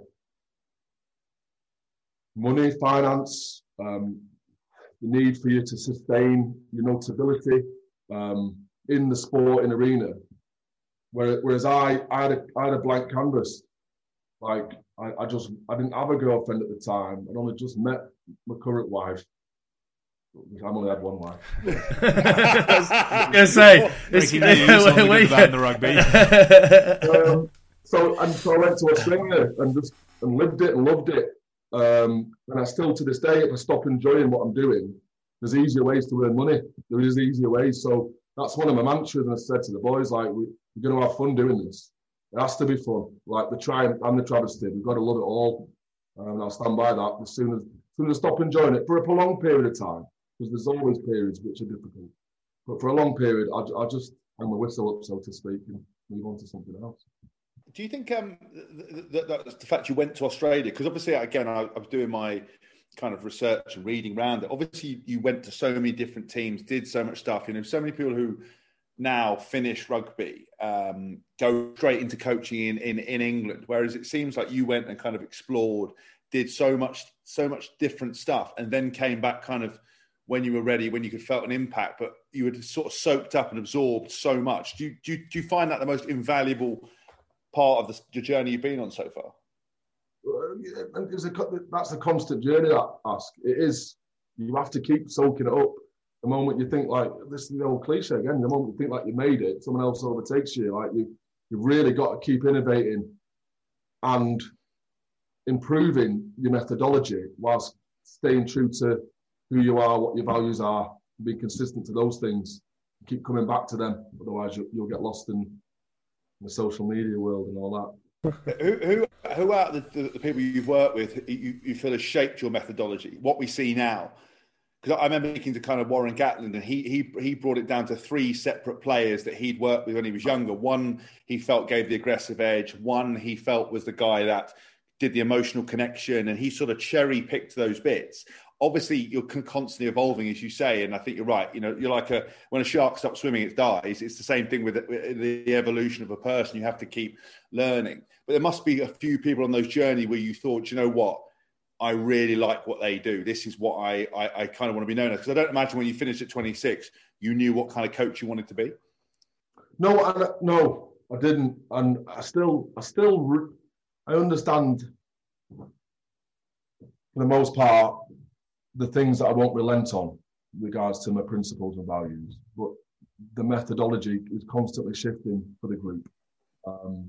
money, finance, um, the need for you to sustain your notability um, in the sporting arena. Whereas I, I, had a, I had a blank canvas. Like, I, I just, I didn't have a girlfriend at the time. I'd only just met my current wife. I've only had one wife. I was going to say, breaking news on the Good, the Bad and the Rugby. um, so, and so I went to Australia and just and lived it and loved it. Um, and I still, to this day, if I stop enjoying what I'm doing, there's easier ways to earn money. There is easier ways. So that's one of my mantras. And I said to the boys, like, we, we're going to have fun doing this. It has to be fun. Like the triumph and the travesty. We've got to love it all. Um, and I'll stand by that as soon as, as soon as I stop enjoying it for a prolonged period of time. Because there's always periods which are difficult. But for a long period, I, I just hang my whistle up, so to speak, and move on to something else. Do you think um, that, that the fact you went to Australia, because obviously, again, I, I was doing my kind of research and reading around it. Obviously, you went to so many different teams, did so much stuff. You know, so many people who now finish rugby um, go straight into coaching in, in, in England, whereas it seems like you went and kind of explored, did so much, so much different stuff, and then came back kind of when you were ready, when you could felt an impact, but you had sort of soaked up and absorbed so much. Do you, do you, do you find that the most invaluable part of the, the journey you've been on so far? Uh, yeah, it's a, that's a constant journey, that ask. It is. You have to keep soaking it up. The moment you think, like, this is the old cliche again, the moment you think like you made it, someone else overtakes you. Like, you, you've really got to keep innovating and improving your methodology whilst staying true to who you are, what your values are, be consistent to those things, keep coming back to them. Otherwise, you'll, you'll get lost in the social media world and all that. who, who, who out of the, the people you've worked with, you, you feel has shaped your methodology? What we see now, because I remember speaking to kind of Warren Gatland, and he he he brought it down to three separate players that he'd worked with when he was younger. One he felt gave the aggressive edge. One he felt was the guy that did the emotional connection, and he sort of cherry picked those bits. Obviously, you're constantly evolving, as you say, and I think you're right. You know, you're like a when a shark stops swimming, it dies. It's the same thing with the, with the evolution of a person. You have to keep learning. But there must be a few people on those journey where you thought, you know what, I really like what they do. This is what I I, I kind of want to be known as. Because I don't imagine when you finished at twenty-six, you knew what kind of coach you wanted to be. No, I, no, I didn't, and I still, I still, I understand for the most part the things that I won't relent on in regards to my principles and values, but the methodology is constantly shifting for the group. Um,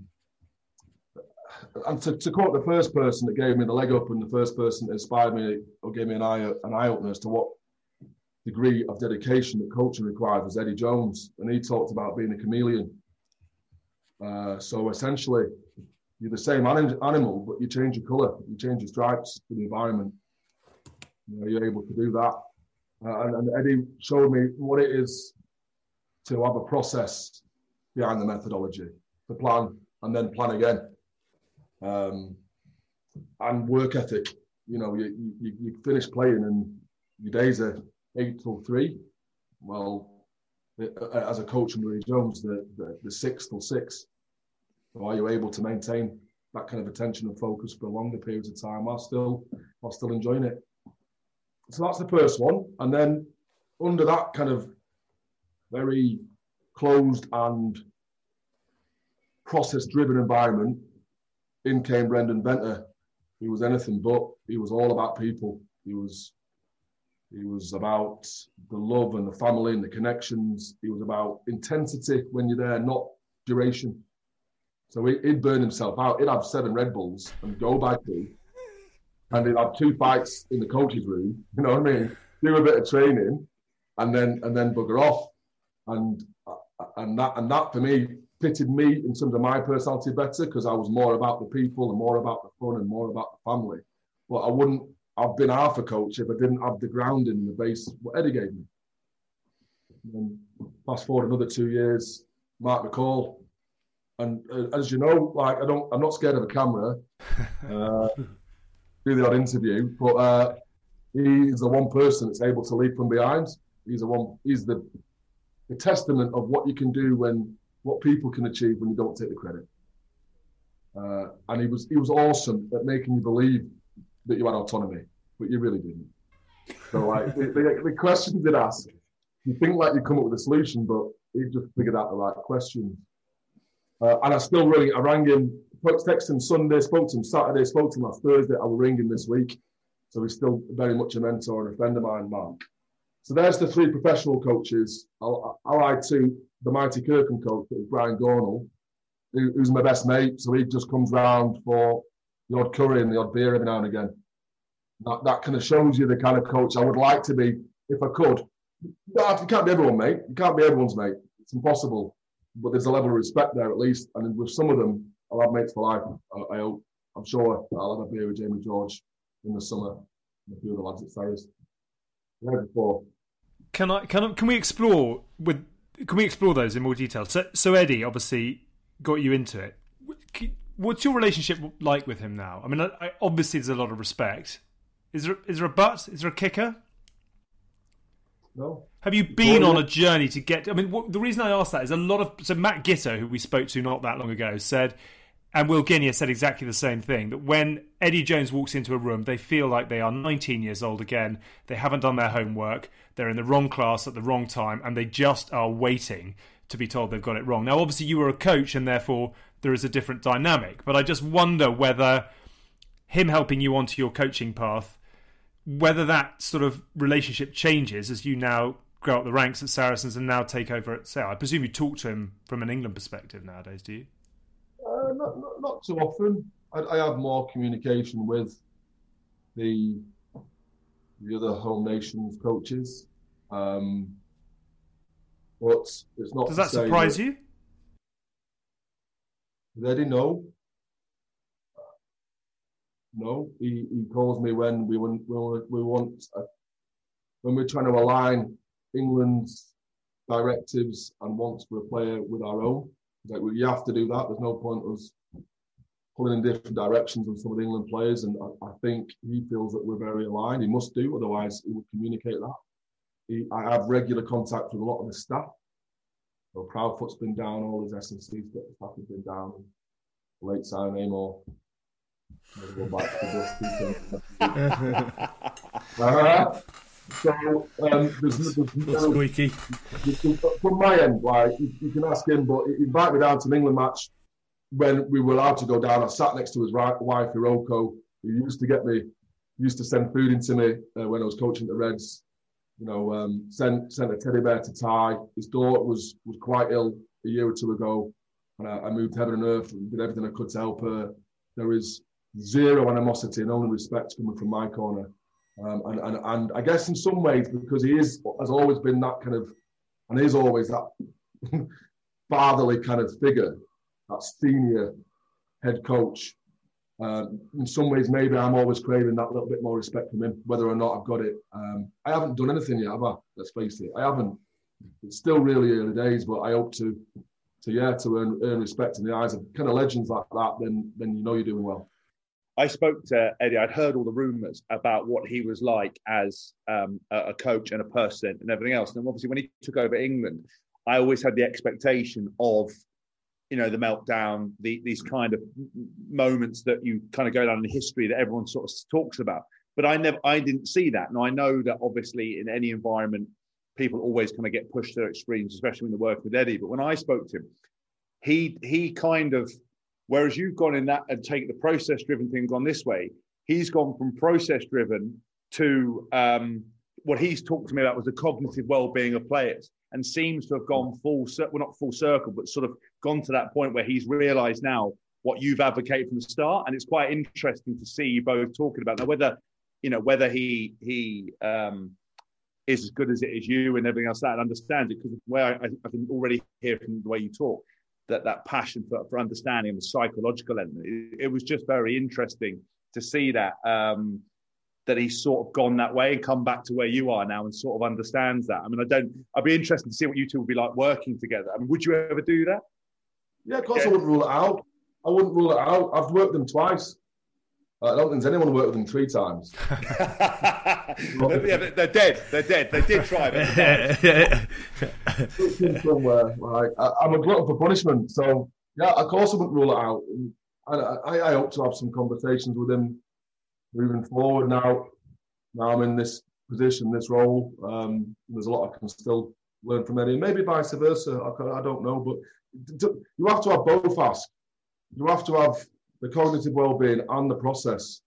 and to, to quote the first person that gave me the leg up and the first person that inspired me or gave me an eye, an eye opener as to what degree of dedication that coaching required was Eddie Jones. And he talked about being a chameleon. Uh, so essentially, you're the same anim- animal, but you change your colour, you change your stripes for the environment. You know, you're able to do that. Uh, and, and Eddie showed me what it is to have a process behind the methodology, to plan and then plan again. Um, and work ethic. You know, you, you, you finish playing and your days are eight till three. Well, as a coach from Lee Jones, the, the, the six till six. So are you able to maintain that kind of attention and focus for longer periods of time while still, while still enjoying it? So that's the first one. And then under that kind of very closed and process-driven environment, in came Brendan Venter. He was anything but. He was all about people. He was he was about the love and the family and the connections. He was about intensity when you're there, not duration. So he, he'd burn himself out. He'd have seven Red Bulls and go by two. And he'd have two fights in the coach's room, you know what I mean? Do a bit of training and then and then bugger off. And and that and that for me fitted me in terms of my personality better, because I was more about the people and more about the fun and more about the family. But I wouldn't have been half a coach if I didn't have the grounding and the base what Eddie gave me. And fast forward another two years, Mark McCall. And uh, as you know, like I don't, I'm not scared of a camera. Uh, do the odd interview, but uh, he's the one person that's able to lead from behind. He's the one. He's the, the testament of what you can do when what people can achieve when you don't take the credit. Uh, and he was he was awesome at making you believe that you had autonomy, but you really didn't. So like the, the, the questions he'd ask, you think like you come up with a solution, but he just figured out the right questions. Uh, and I still really, I rang him, texted him Sunday, spoke to him Saturday, spoke to him last Thursday. I will ring him this week. So he's still very much a mentor and a friend of mine, Mark. So there's the three professional coaches. I'll, I'll add to the Mighty Kirkham coach, Brian Gornall, who, who's my best mate. So he just comes round for the odd curry and the odd beer every now and again. That, that kind of shows you the kind of coach I would like to be if I could. You can't be everyone, mate. You can't be everyone's mate. It's impossible. But there's a level of respect there at least. And with some of them, I'll have mates for life. I, I hope. I'm sure I'll have a beer with Jamie George in the summer. And a few of the lads at Sarries. Before. Can I? Can I, Can we explore with? Can we explore those in more detail? So, so Eddie obviously got you into it. What's your relationship like with him now? I mean, I, obviously there's a lot of respect. Is there? Is there a but? Is there a kicker? No. Have you been on a journey to get... I mean, what, the reason I ask that is a lot of... So Matt Gitto, who we spoke to not that long ago, said, and Will Guinea said exactly the same thing, that when Eddie Jones walks into a room, they feel like they are nineteen years old again, they haven't done their homework, they're in the wrong class at the wrong time, and they just are waiting to be told they've got it wrong. Now, obviously, you were a coach, and therefore there is a different dynamic, but I just wonder whether him helping you onto your coaching path, whether that sort of relationship changes as you now go up the ranks at Saracens and now take over at Sale. I presume you talk to him from an England perspective nowadays, do you? Uh, not, not, not too often. I, I have more communication with the the other home nations coaches, um, but it's not. Does that surprise that, you? They didn't know. No, he, he calls me when we want we want uh, when we're trying to align England's directives and wants for a player with our own. He's like, well, you have to do that. There's no point us pulling in different directions on some of the England players. And I, I think he feels that we're very aligned. He must do, otherwise he would communicate that. He, I have regular contact with a lot of the staff. So Proudfoot's been down, all his S and C staff have been down. Late Simon Amor. Go back to the uh, so um, there's, there's, there's squeaky. From my end, like you, you can ask him, but he invited me down to an England match when we were allowed to go down. I sat next to his wife, Hiroko, who used to get me, used to send food into me uh, when I was coaching the Reds. You know, um, sent sent a teddy bear to Ty. His daughter was was quite ill a year or two ago, and I, I moved heaven and earth and did everything I could to help her. There is zero animosity and only respect coming from my corner. Um, and, and, and I guess in some ways, because he is has always been that kind of, and is always that fatherly kind of figure, that senior head coach. Um, in some ways, maybe I'm always craving that little bit more respect from him, whether or not I've got it. Um, I haven't done anything yet, have I? Let's face it. I haven't. It's still really early days, but I hope to, to yeah, to earn, earn respect in the eyes of kind of legends like that. Then, then you know you're doing well. I spoke to Eddie. I'd heard all the rumours about what he was like as um, a coach and a person and everything else. And obviously, when he took over England, I always had the expectation of, you know, the meltdown, the, these kind of moments that you kind of go down in history that everyone sort of talks about. But I never, I didn't see that. Now I know that obviously in any environment, people always kind of get pushed to their extremes, especially when they work with Eddie. But when I spoke to him, he he kind of. Whereas you've gone in that and taken the process-driven thing, gone this way, he's gone from process-driven to um, what he's talked to me about was the cognitive well-being of players, and seems to have gone full, well, not full circle, but sort of gone to that point where he's realised now what you've advocated from the start, and it's quite interesting to see you both talking about now whether, you know, whether he he um, is as good as it is you and everything else that and understands it, because where I, I can already hear from the way you talk that that passion for, for understanding the psychological element. It, it was just very interesting to see that. Um, that he's sort of gone that way and come back to where you are now and sort of understands that. I mean, I don't, I'd be interested to see what you two would be like working together. I mean, would you ever do that? Yeah, of course yeah. I wouldn't rule it out. I wouldn't rule it out. I've worked them twice. I don't think there's anyone who worked with them three times. they're, yeah, they're dead. They're dead. They did try it. Somewhere, like, I, I'm a glutton for punishment. So, yeah, of course I wouldn't rule it out. And I, I, I hope to have some conversations with him moving forward. Now, now I'm in this position, this role. Um, there's a lot I can still learn from Eddie. Maybe vice versa. I, I don't know. But you have to have both, Ask. You have to have the cognitive well-being and the process.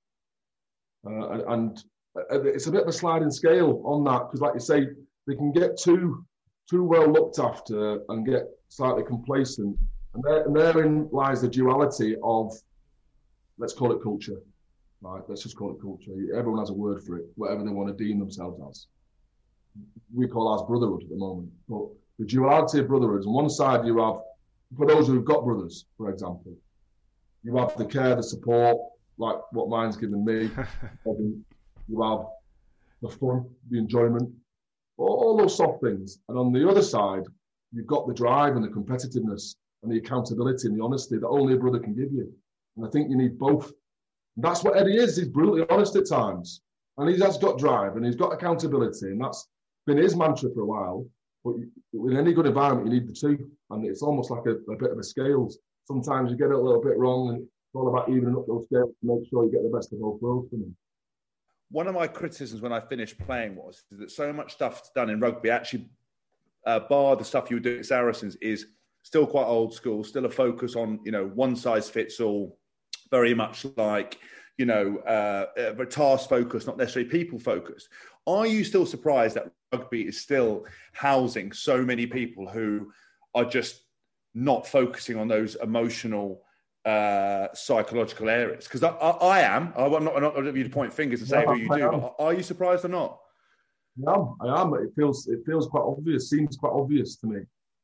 Uh, and, and it's a bit of a sliding scale on that, because like you say, they can get too too well looked after and get slightly complacent. And, there, and therein lies the duality of, let's call it culture. Right, let's just call it culture. Everyone has a word for it, whatever they want to deem themselves as. We call ours brotherhood at the moment. But the duality of brotherhood, on one side you have, for those who've got brothers, for example, you have the care, the support, like what mine's given me. You have the fun, the enjoyment, all those soft things. And on the other side, you've got the drive and the competitiveness and the accountability and the honesty that only a brother can give you. And I think you need both. And that's what Eddie is. He's brutally honest at times. And he has got drive and he's got accountability. And that's been his mantra for a while. But in any good environment, you need the two. And it's almost like a, a bit of a scales. Sometimes you get it a little bit wrong, and it's all about evening up those scales to make sure you get the best of both worlds from them. One of my criticisms when I finished playing was that so much stuff's done in rugby, actually, uh, bar the stuff you were doing at Saracens, is still quite old school, still a focus on, you know, one size fits all, very much like, you know, uh, a task focused, not necessarily people focused. Are you still surprised that rugby is still housing so many people who are just not focusing on those emotional, uh, psychological areas? Because I, I, I am. I'm not, I'm not going to you to point fingers and say Yeah, who you I do. am. But are you surprised or not? I am. I am. It feels. It feels quite obvious. Seems quite obvious to me.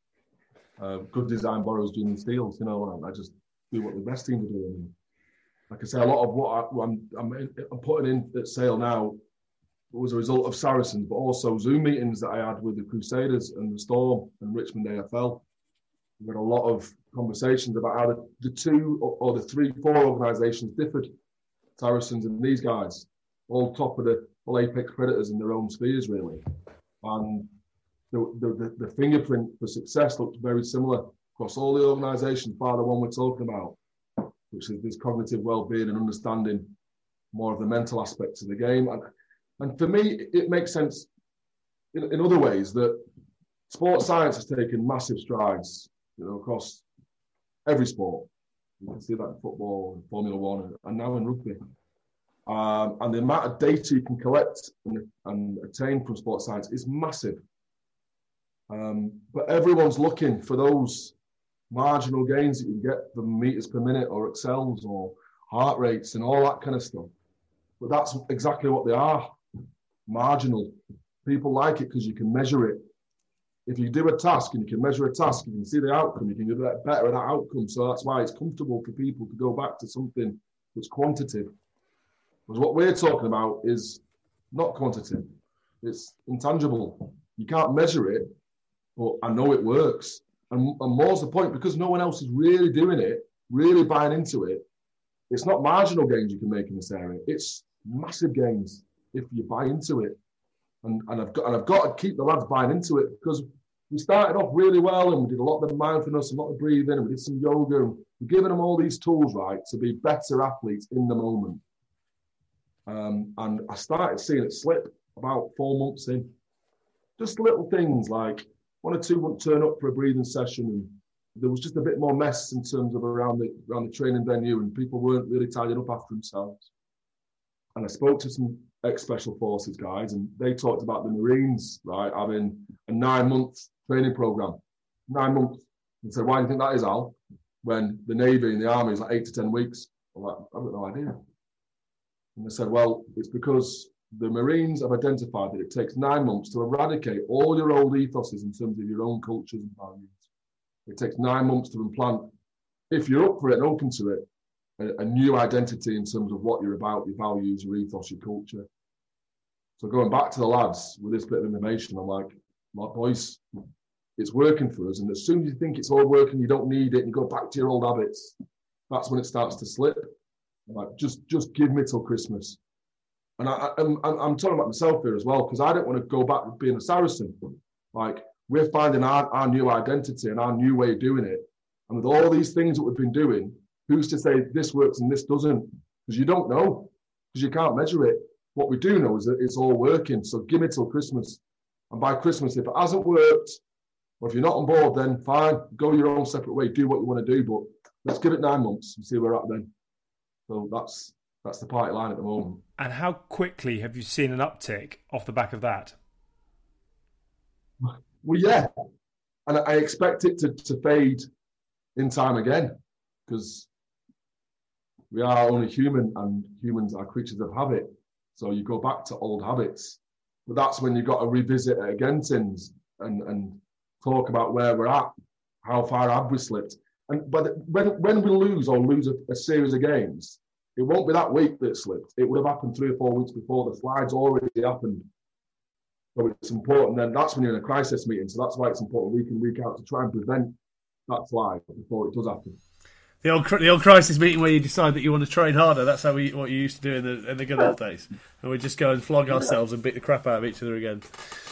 Uh, good design borrows Jimmy Steele's. You know, I just do what the best teams are doing. Like I say, a lot of what I, I'm, I'm, I'm putting in at Sale now was a result of Saracens, but also Zoom meetings that I had with the Crusaders and the Storm and Richmond A F L. We had a lot of conversations about how the, the two or, or the three, four organisations differed. Saracens and these guys, all top of the all apex predators in their own spheres, really. And the, the, the, the fingerprint for success looked very similar across all the organisations, bar the one we're talking about, which is this cognitive well-being and understanding more of the mental aspects of the game. And, and for me, it makes sense in, in other ways that sports science has taken massive strides, you know, across every sport. You can see that in football, Formula One, and, and now in rugby. Um, and the amount of data you can collect and, and attain from sports science is massive. Um, but everyone's looking for those marginal gains that you can get from meters per minute or excels or heart rates and all that kind of stuff. But that's exactly what they are, marginal. People like it because you can measure it. If you do a task and you can measure a task, you can see the outcome, you can get better at that outcome. So that's why it's comfortable for people to go back to something that's quantitative. Because what we're talking about is not quantitative. It's intangible. You can't measure it, but I know it works. And, and more's the point, because no one else is really doing it, really buying into it, it's not marginal gains you can make in this area. It's massive gains if you buy into it. And, and, I've got, and I've got to keep the lads buying into it, because we started off really well and we did a lot of mindfulness, a lot of breathing, and we did some yoga, and we're giving them all these tools, right, to be better athletes in the moment. Um, and I started seeing it slip about four months in. Just little things like one or two wouldn't turn up for a breathing session, and there was just a bit more mess in terms of around the around the training venue, and people weren't really tidying up after themselves. And I spoke to some ex-Special Forces guys, and they talked about the Marines, right, having a nine-month training program. Nine months. And said, why do you think that is, Al? When the Navy and the Army is like eight to ten weeks. I'm like, I've got no idea. And they said, well, it's because the Marines have identified that it takes nine months to eradicate all your old ethoses in terms of your own cultures and values. It takes nine months to implant, if you're up for it and open to it, a, a new identity in terms of what you're about, your values, your ethos, your culture. So going back to the lads with this bit of information, I'm like, my boys, it's working for us. And as soon as you think it's all working, you don't need it, and you go back to your old habits, that's when it starts to slip. I'm like, just, just give me till Christmas. And I, I'm, I'm talking about myself here as well, because I don't want to go back to being a Saracen. Like, we're finding our, our new identity and our new way of doing it. And with all these things that we've been doing, who's to say this works and this doesn't? Because you don't know, because you can't measure it. What we do know is that it's all working. So give me till Christmas. And by Christmas, if it hasn't worked, or if you're not on board, then fine, go your own separate way, do what you want to do. But let's give it nine months and see where we're at then. So that's that's the party line at the moment. And how quickly have you seen an uptick off the back of that? Well, yeah. And I expect it to, to fade in time again, because we are only human, and humans are creatures of habit. So you go back to old habits. But that's when you've got to revisit it again, Tins, and, and talk about where we're at, how far have we slipped. And but when when we lose or lose a, a series of games, it won't be that week that it slipped. It would have happened three or four weeks before. The slide's already happened. So it's important. Then that's when you're in a crisis meeting. So that's why it's important week in, week out to try and prevent that slide before it does happen. The old the old crisis meeting where you decide that you want to train harder. That's how we what you used to do in the in the good old days. And we just go and flog ourselves and beat the crap out of each other again.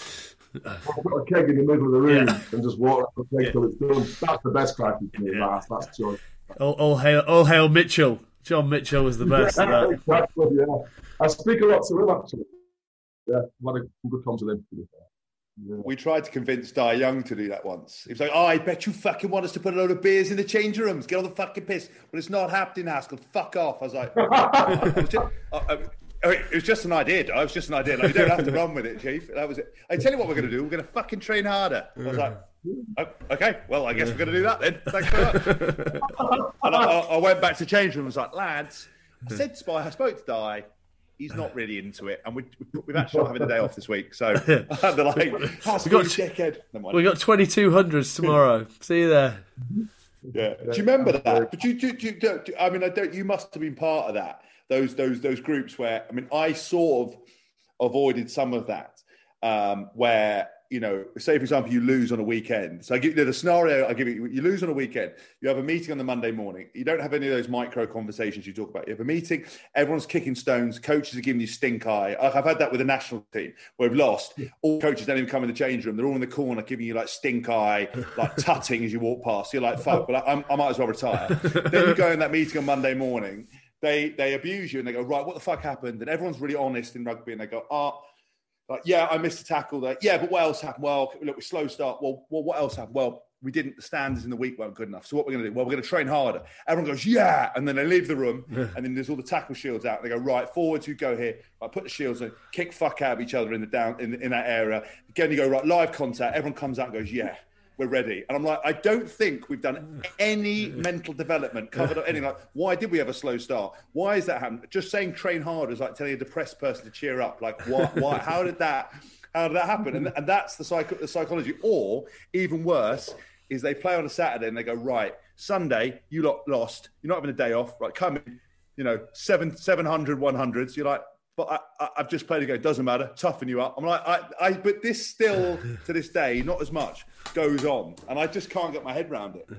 I've got a keg in the middle of the room Yeah. and just walk up the keg Yeah. till it's done. That's the best crisis meeting. Yeah. That's that's sure. All, all hail, all hail Mitchell. John Mitchell was the best. at that. Exactly, yeah. I speak a lot to him actually. Yeah, I've had a good comms with him. Yeah. We tried to convince Di Young to do that once. He was like, oh, I bet you fucking want us to put a load of beers in the changing rooms, get all the fucking piss. But it's not happening, Haskell. Fuck off. I was like, it, was just, I, I, it was just an idea, Di. It was just an idea. Like, you don't have to run with it, Chief. That was it. I tell you what we're going to do. We're going to fucking train harder. I was like, oh, okay, well, I guess we're going to do that then. Thanks very much. And I, I went back to the changing room and was like, lads, I said to Spy, I spoke to Di. He's not really into it, and we, we've actually not having a day off this week. So they're like, Haskell, got- you dickhead. Never mind. We got twenty-two hundreds tomorrow. See you there. Yeah. Do you remember that? But you, do, do, do, do, I mean, I don't. You must have been part of that. Those, those, those groups where, I mean, I sort of avoided some of that, um, where, you know, say for example, you lose on a weekend. So I give you the scenario. I give you: you lose on a weekend. You have a meeting on the Monday morning. You don't have any of those micro conversations you talk about. You have a meeting. Everyone's kicking stones. Coaches are giving you stink eye. I've had that with the national team where we've lost. All coaches don't even come in the change room. They're all in the corner giving you like stink eye, like tutting as you walk past. You're like, fuck. Well, I'm, I might as well retire. Then you go in that meeting on Monday morning. They they abuse you and they go, right, what the fuck happened? And everyone's really honest in rugby and they go, oh. Like, yeah, I missed a tackle there. Yeah, but what else happened? Well, look, we slow start. Well, well, what else happened? Well, we didn't. The standards in the week weren't good enough. So what we're going to do? Well, we're going to train harder. Everyone goes, yeah, and then they leave the room, and then there's all the tackle shields out. And they go, right, forwards, you go here. I put the shields on, kick fuck out of each other in the down in, in that area. Again, you go right, live contact. Everyone comes out and goes, yeah. We're ready. And I'm like, I don't think we've done any mental development, covered up anything. Like, why did we have a slow start? Why is that happening? Just saying train hard is like telling a depressed person to cheer up. Like, what? Why? How did that? How did that happen? And, and that's the, psych- the psychology. Or even worse is they play on a Saturday and they go, right, Sunday, you lot lost. You're not having a day off. Right, come in, you know, seven, seven hundred, one hundreds. You're like, but I, I, I've just played a game. Doesn't matter. Toughen you up. I'm like, I, I, but this still, to this day, not as much, goes on. And I just can't get my head around it.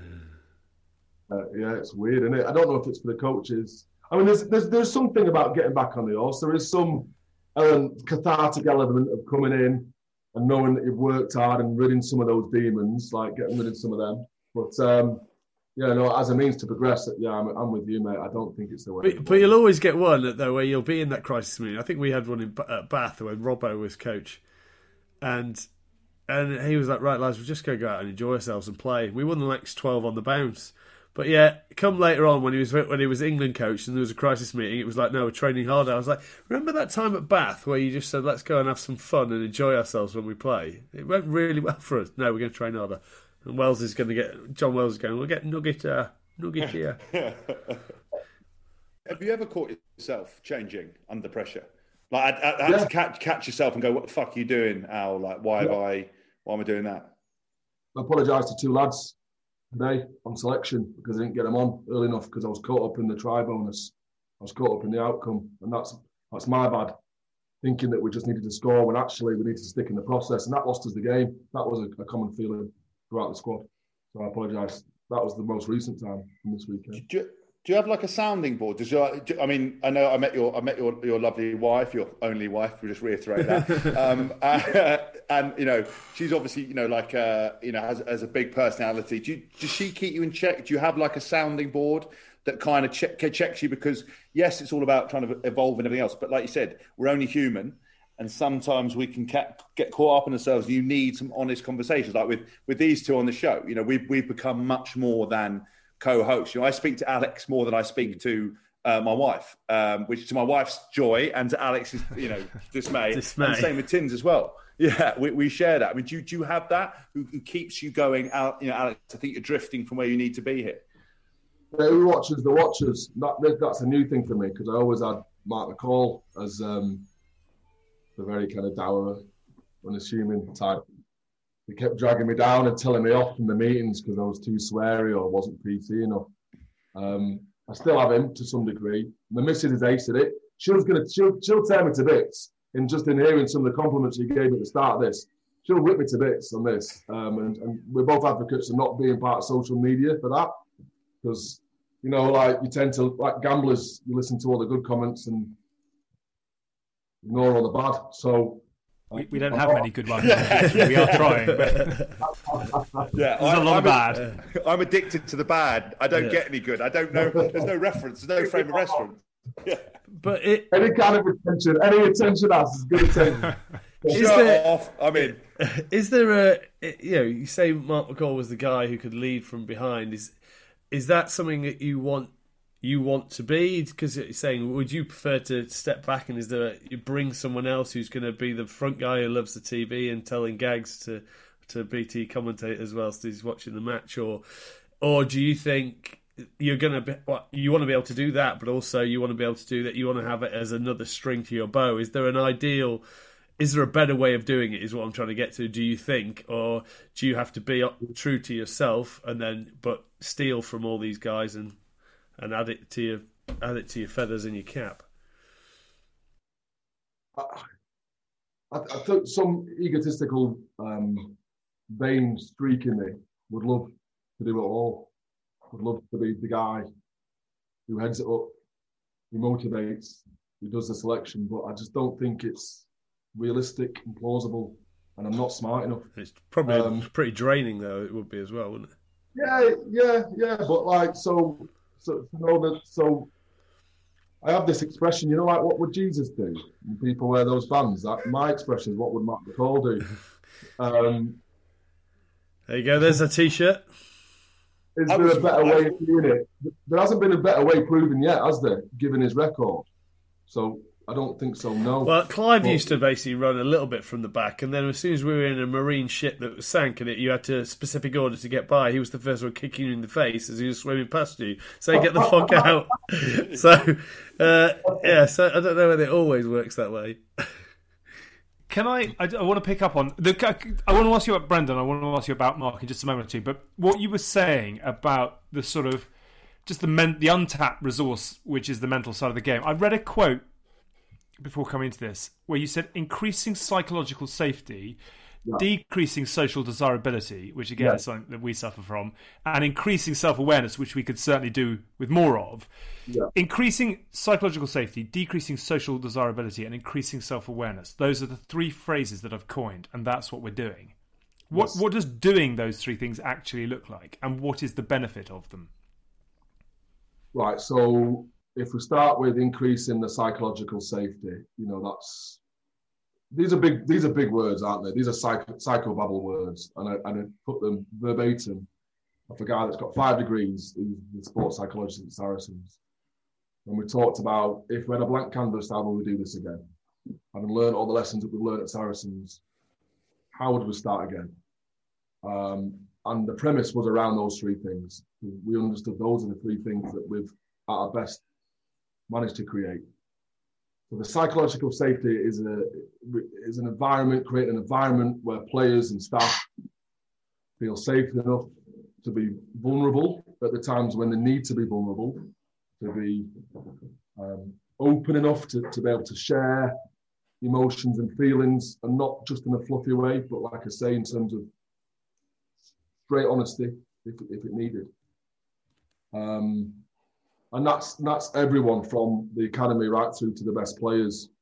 Uh, yeah, it's weird, isn't it? I don't know if it's for the coaches. I mean, there's there's, there's something about getting back on the horse. There is some um, cathartic element of coming in and knowing that you've worked hard and ridding some of those demons, like getting rid of some of them. But um, yeah, no, as a means to progress, yeah, I'm, I'm with you, mate. I don't think it's the way. But, but you'll always get one though where you'll be in that crisis meeting. I think we had one in at Bath when Robbo was coach, and and he was like, right, lads, we're just going to go out and enjoy ourselves and play. We won the next twelve on the bounce, But yeah, come later on when he was when he was England coach and there was a crisis meeting, it was like, no, we're training harder. I was like, remember that time at Bath where you just said, let's go and have some fun and enjoy ourselves when we play? It went really well for us. No, we're going to train harder. And Wells is going to get, John Wells is going, we'll get Nugget, uh, Nugget here. Have you ever caught yourself changing under pressure? Like, I, I had yeah. to catch catch yourself and go, "What the fuck are you doing, Al? Like, why have yeah. I? Why am I doing that?" I apologise to two lads today on selection because I didn't get them on early enough because I was caught up in the try bonus. I was caught up in the outcome, and that's that's my bad. Thinking that we just needed to score when actually we need to stick in the process, and that lost us the game. That was a, a common feeling throughout the squad. So I apologise. That was the most recent time from this weekend. Do you, do you have like a sounding board? Does your, do, I mean, I know I met your I met your, your lovely wife, your only wife. We just reiterate that. um, uh, and you know, she's obviously you know like uh, you know has, has a big personality. Do you, does she keep you in check? Do you have like a sounding board that kind of check, checks you? Because yes, it's all about trying to evolve and everything else. But like you said, we're only human. And sometimes we can get caught up in ourselves. You need some honest conversations, like with, with these two on the show. You know, we've we've become much more than co-hosts. You know, I speak to Alex more than I speak to uh, my wife, um, which to my wife's joy and to Alex's, you know, dismay. dismay. And same with Tim's as well. Yeah, we, we share that. I mean, do you, do you have that? Who, who keeps you going out? You know, Alex, I think you're drifting from where you need to be here. Yeah, who watches the watchers? That, that's a new thing for me because I always had Mark McCall as. Um, a very kind of dour, unassuming type. He kept dragging me down and telling me off from the meetings because I was too sweary or wasn't P C enough. Um, I still have him to some degree. My missus is ace at it. She'll gonna she'll she'll tear me to bits. In just in hearing some of the compliments she gave me at the start of this, she'll rip me to bits on this. Um, and, and we're both advocates of not being part of social media for that because you know, like you tend to like gamblers, you listen to all the good comments and ignore all the bad. So we, we don't have many good ones. We are trying. But yeah, there's I, a lot I'm of bad. A, I'm addicted to the bad. I don't yeah. get any good. I don't know. There's no reference. There's no frame of reference. Yeah. But it, any kind of attention, any attention has is good attention. Is there, off. I mean, is there a? You know, you say Mark McCall was the guy who could lead from behind. Is is that something that you want? You want to be, because you're saying, would you prefer to step back and is there a, you bring someone else who's going to be the front guy who loves the T V and telling gags to to B T commentators whilst he's watching the match, or or do you think you're going to be, well, you want to be able to do that, but also you want to be able to do that, you want to have it as another string to your bow? Is there an ideal? Is there a better way of doing it? Is what I'm trying to get to. Do you think, or do you have to be true to yourself and then but steal from all these guys and and add it to your add it to your feathers in your cap? I, I, I think some egotistical, um, vain streak in me would love to do it all. Would love to be the guy who heads it up, who motivates, who does the selection. But I just don't think it's realistic and plausible, and I'm not smart enough. It's probably um, pretty draining, though. It would be as well, wouldn't it? Yeah, yeah, yeah. But like so. So, you know, that, so I have this expression, you know, like, what would Jesus do? And people wear those bands. That, my expression is, what would Mark McCall do? Um, there you go, there's a T-shirt. Is there was, a better I, way of doing it? There hasn't been a better way proven yet, has there, given his record? So I don't think so, no. Well, Clive but, used to basically run a little bit from the back, and then as soon as we were in a marine ship that sank and it, you had to specific order to get by, he was the first one kicking you in the face as he was swimming past you. So get the fuck out. So, uh, yeah, so I don't know whether it always works that way. Can I, I, I want to pick up on, the. I want to ask you about Brendan, I want to ask you about Mark in just a moment or two, but what you were saying about the sort of, just the men, the untapped resource, which is the mental side of the game. I read a quote before coming to this, where you said increasing psychological safety, yeah. decreasing social desirability, which again yeah. is something that we suffer from, and increasing self-awareness, which we could certainly do with more of. Yeah. Increasing psychological safety, decreasing social desirability, and increasing self-awareness. Those are the three phrases that I've coined, and that's what we're doing. What yes. what does doing those three things actually look like, and what is the benefit of them? Right, so if we start with increasing the psychological safety, you know, that's these are big these are big words, aren't they? These are psycho, psychobabble words, and I, and I put them verbatim of a guy that's got five degrees in the sports psychologist at Saracens. And we talked about if we had a blank canvas, how would we do this again? Having learned all the lessons that we've learned at Saracens, how would we start again? Um, and the premise was around those three things. We understood those are the three things that we've, at our best, managed to create. So the psychological safety is a is an environment, create an environment where players and staff feel safe enough to be vulnerable at the times when they need to be vulnerable, to be um, open enough to, to be able to share emotions and feelings, and not just in a fluffy way, but like I say, in terms of straight honesty, if, if it needed. Um, and that's that's everyone from the academy right through to the best players.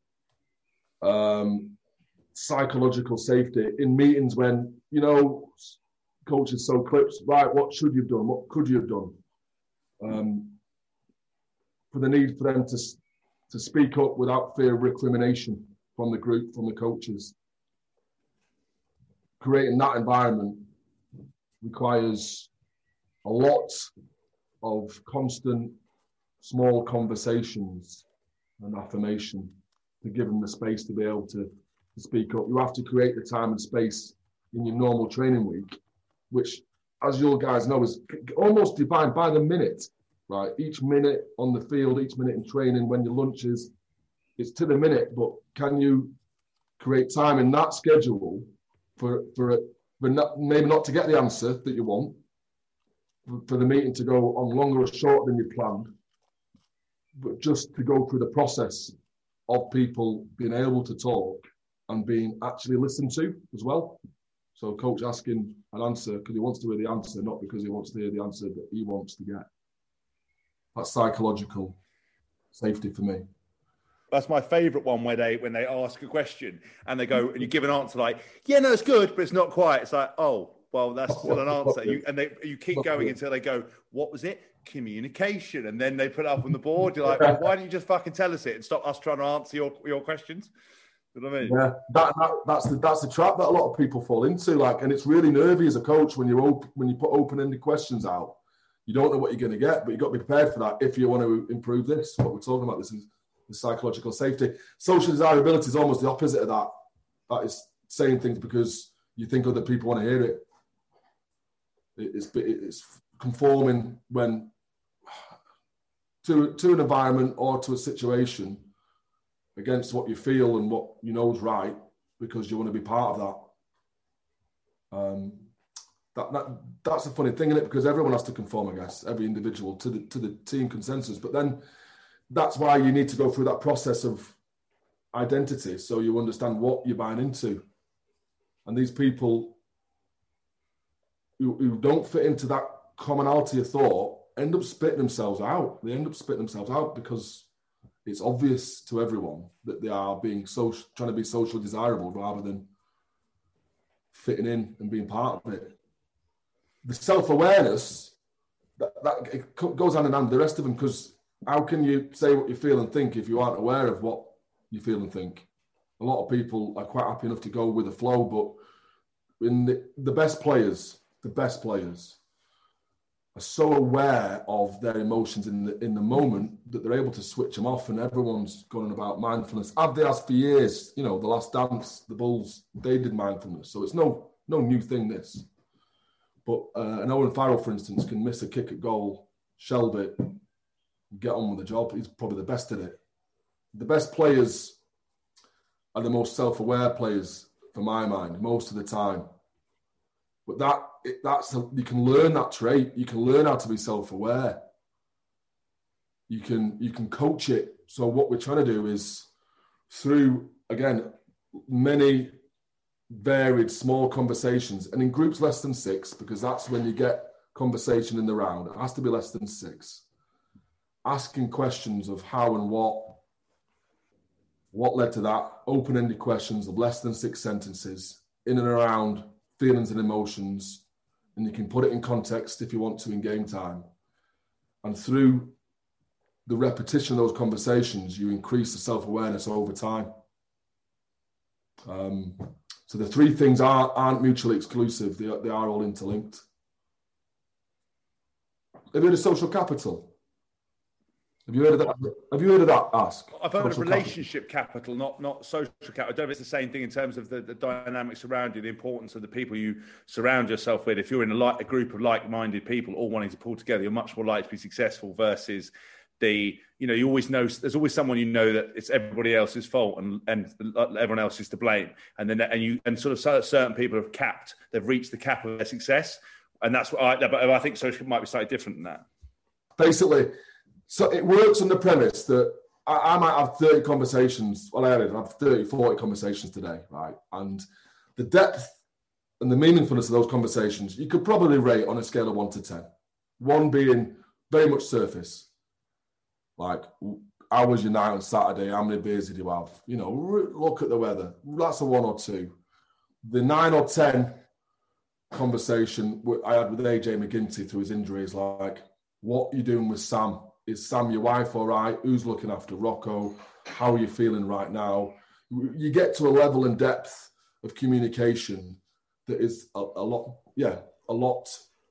Um, psychological safety in meetings when, you know, coaches show clips, right, what should you have done? What could you have done? Um, for the need for them to to speak up without fear of recrimination from the group, from the coaches. Creating that environment requires a lot of constant small conversations and affirmation to give them the space to be able to, to speak up. You have to create the time and space in your normal training week, which, as you guys know, is almost defined by the minute, right? Each minute on the field, each minute in training, when your lunch is, it's to the minute, but can you create time in that schedule for, for, for not, maybe not to get the answer that you want, for the meeting to go on longer or shorter than you planned, but just to go through the process of people being able to talk and being actually listened to as well. So coach asking an answer because he wants to hear the answer, not because he wants to hear the answer that he wants to get. That's psychological safety for me. That's my favourite one, where they when they ask a question and they go and you give an answer like, yeah, no, it's good, but it's not quite. It's like, oh, well, that's still an answer. You, and they you keep going until they go, what was it? Communication. And then they put it up on the board. You're like, well, why don't you just fucking tell us it and stop us trying to answer your, your questions? You know what I mean? Yeah, that, that that's the that's the trap that a lot of people fall into. Like, and it's really nervy as a coach when you op- when you put open-ended questions out. You don't know what you're going to get, but you've got to be prepared for that if you want to improve this. What we're talking about, this is the psychological safety. Social desirability is almost the opposite of that. That is saying things because you think other people want to hear it. It's it's conforming when to to an environment or to a situation against what you feel and what you know is right because you want to be part of that. Um, that that that's a funny thing, isn't it? Because everyone has to conform, I guess, every individual to the to the team consensus. But then that's why you need to go through that process of identity, so you understand what you're buying into. And these people who, who don't fit into that commonality of thought end up spitting themselves out. They end up spitting themselves out because it's obvious to everyone that they are being social, trying to be socially desirable rather than fitting in and being part of it. The self-awareness, that, that it goes hand in hand with the rest of them, because how can you say what you feel and think if you aren't aware of what you feel and think? A lot of people are quite happy enough to go with the flow, but in the, the best players, the best players are so aware of their emotions in the in the moment that they're able to switch them off, and everyone's going on about mindfulness. I've been asked for years, you know, the Last Dance, the Bulls, they did mindfulness. So it's no no new thing, this. But uh, an Owen Farrell, for instance, can miss a kick at goal, shelve it, get on with the job. He's probably the best at it. The best players are the most self-aware players, for my mind, most of the time. But that it, that's a, you can learn that trait. You can learn how to be self-aware. You can you can coach it. So what we're trying to do is, through, again, many varied small conversations, and in groups less than six, because that's when you get conversation in the round. It has to be less than six. Asking questions of how and what, what led to that, open-ended questions of less than six sentences, in and around feelings and emotions, and you can put it in context if you want to in game time. And through the repetition of those conversations, you increase the self-awareness over time. Um, so the three things are, aren't mutually exclusive. They are, they are all interlinked. Have you heard of social capital? Have you heard of that? Have you heard of that? Ask. I've heard social of relationship capital. capital, not not social capital. I don't know if it's the same thing in terms of the, the dynamics around you, the importance of the people you surround yourself with. If you're in a, like, a group of like-minded people all wanting to pull together, you're much more likely to be successful versus the, you know, you always know, there's always someone you know that it's everybody else's fault and, and everyone else is to blame. And then, and you, and sort of certain people have capped, they've reached the cap of their success. And that's what I, but I think social might be slightly different than that. Basically, so it works on the premise that I, I might have thirty conversations. Well, I did have thirty, forty conversations today, right? And the depth and the meaningfulness of those conversations, you could probably rate on a scale of one to ten. One being very much surface. Like, how was your night on Saturday? How many beers did you have? You know, look at the weather. That's a one or two. The nine or ten conversation I had with A J McGinty through his injury is like, what are you doing with Sam? Is Sam your wife all right? Who's looking after Rocco? How are you feeling right now? You get to a level and depth of communication that is a, a lot, yeah, a lot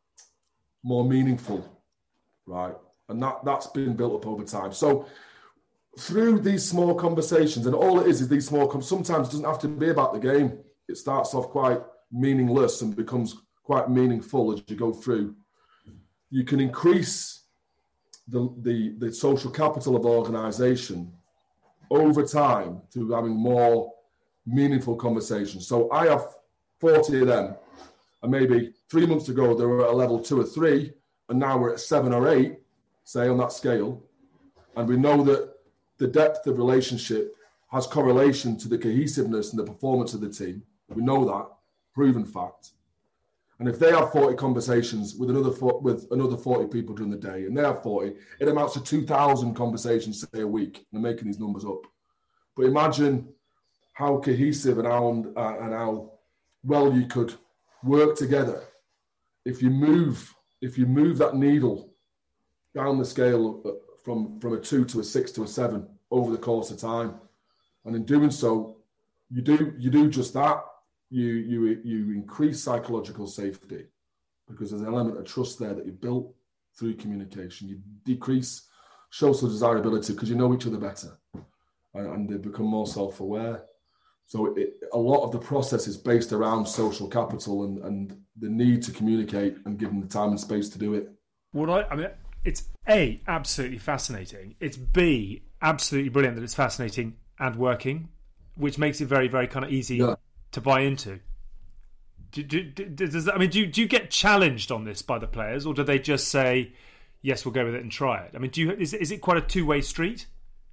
more meaningful, right? And that, that's been built up over time. So through these small conversations, and all it is is these small, sometimes it doesn't have to be about the game. It starts off quite meaningless and becomes quite meaningful as you go through. You can increase the, the, the social capital of organisation over time through having more meaningful conversations. So I have forty of them, and maybe three months ago they were at a level two or three, and now we're at seven or eight, say, on that scale. And we know that the depth of relationship has correlation to the cohesiveness and the performance of the team. We know that, proven fact. And if they have forty conversations with another with another forty people during the day, and they have forty, it amounts to two thousand conversations, say, a week. I'm making these numbers up. But imagine how cohesive and how, uh, and how well you could work together if you move if you move that needle down the scale from, from a two to a six to a seven over the course of time. And in doing so, you do you do just that. You you you increase psychological safety because there's an element of trust there that you built through communication. You decrease social desirability because you know each other better, and, and they become more self-aware. So it, a lot of the process is based around social capital and, and the need to communicate and give them the time and space to do it. Well, I, I mean, it's A, absolutely fascinating. It's B, absolutely brilliant that it's fascinating and working, which makes it very, very kind of easy yeah. to buy into. Do, do, do, does that, I mean, do you, do you get challenged on this by the players, or do they just say, yes, we'll go with it and try it? I mean, do you, is, is it quite a two-way street?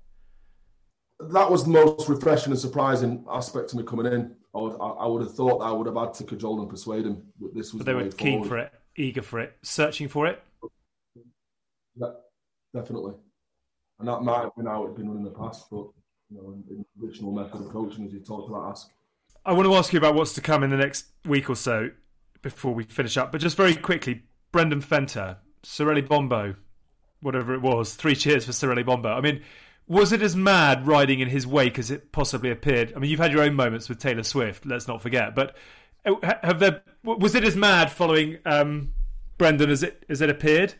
That was the most refreshing and surprising aspect to me coming in. I would, I, I would have thought I would have had to cajole and persuade him that this was but they the were way keen forward. for it, eager for it, searching for it? Yeah, definitely. And that might have been how it's been run in the past, but you know, in, in the traditional method of coaching, as you talked about, ask. I want to ask you about what's to come in the next week or so before we finish up. But just very quickly, Brendan Fenter, Sorelli Bombo, whatever it was, three cheers for Sorelli Bombo. I mean, was it as mad riding in his wake as it possibly appeared? I mean, you've had your own moments with Taylor Swift, let's not forget. But have there, was it as mad following um, Brendan as it as it appeared?